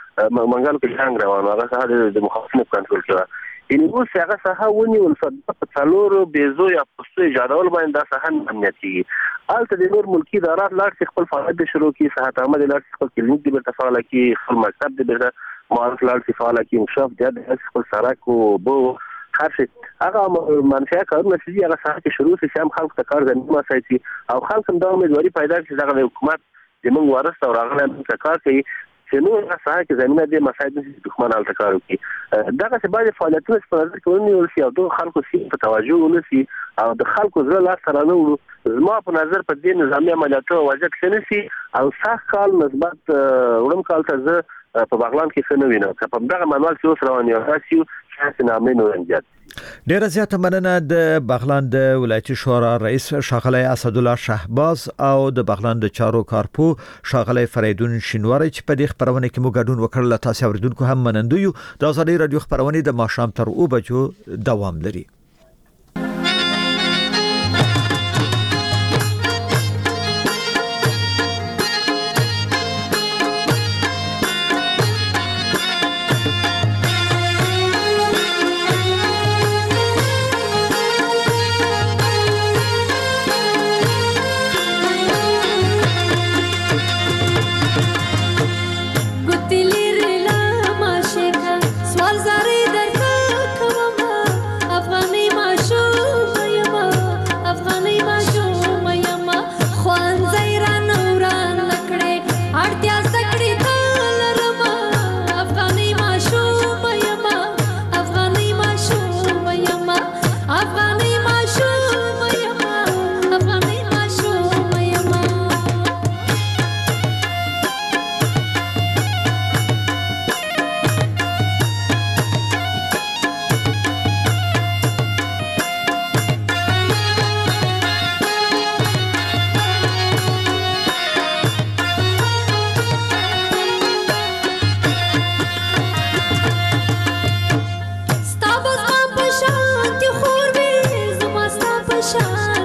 [SPEAKER 6] منګل کې جنگ روان هغه ساحه د مخالفینو کنټرول کړه ان اوس هغه ساحه ونیول په څلورو بیزو یا پستو اجازه ول باندې دا ساحه امنیتي الته د نور ملکی ادارات لاړ خپل فعالیت شروع کی صحت عامه لاړ خپل کلینیک دی په فعال کی خپل مکتب دی په معرف لاړ فعال کی انکشاف دی د خپل سړک او بو خاصه هغه منشأ کارونه چې هغه ساحه کې شروع شي هم خلک ته کار زمینه ساتي او خلک هم د امیدواري پیدا کړي چې دغه حکومت د موږ ورسته او راغلی د کار کوي چې نو هغه ساحه کې زمينه د مساعد د دښمن حالت کار کوي دغه څه باندې فعالیتونه په نظر کې ونیول شي او د خلکو سي په توجه ونسي او د خلکو زړه لا سره نه زما په نظر په دې نظامي عملیاتو وجه کې نشي او سخت کال نسبت ورم کال ته زه په بغلان کې څه نه وینم چې په دغه منوال کې اوس روان یو تاسو شاسې نامې نو انجات
[SPEAKER 1] ډیره زیاته مننه د بغلان د ولایتي شورا رئیس شاغلی اسدالله شهباز او د بغلان د چارو کارپو شاغلی فریدون شینواری چې په دې خبرونه کې مو ګډون وکړل تاسو اوریدونکو هم منندو یو د ازادي رادیو خبرونه د ماښام تر او بجو دوام لري.
[SPEAKER 16] شان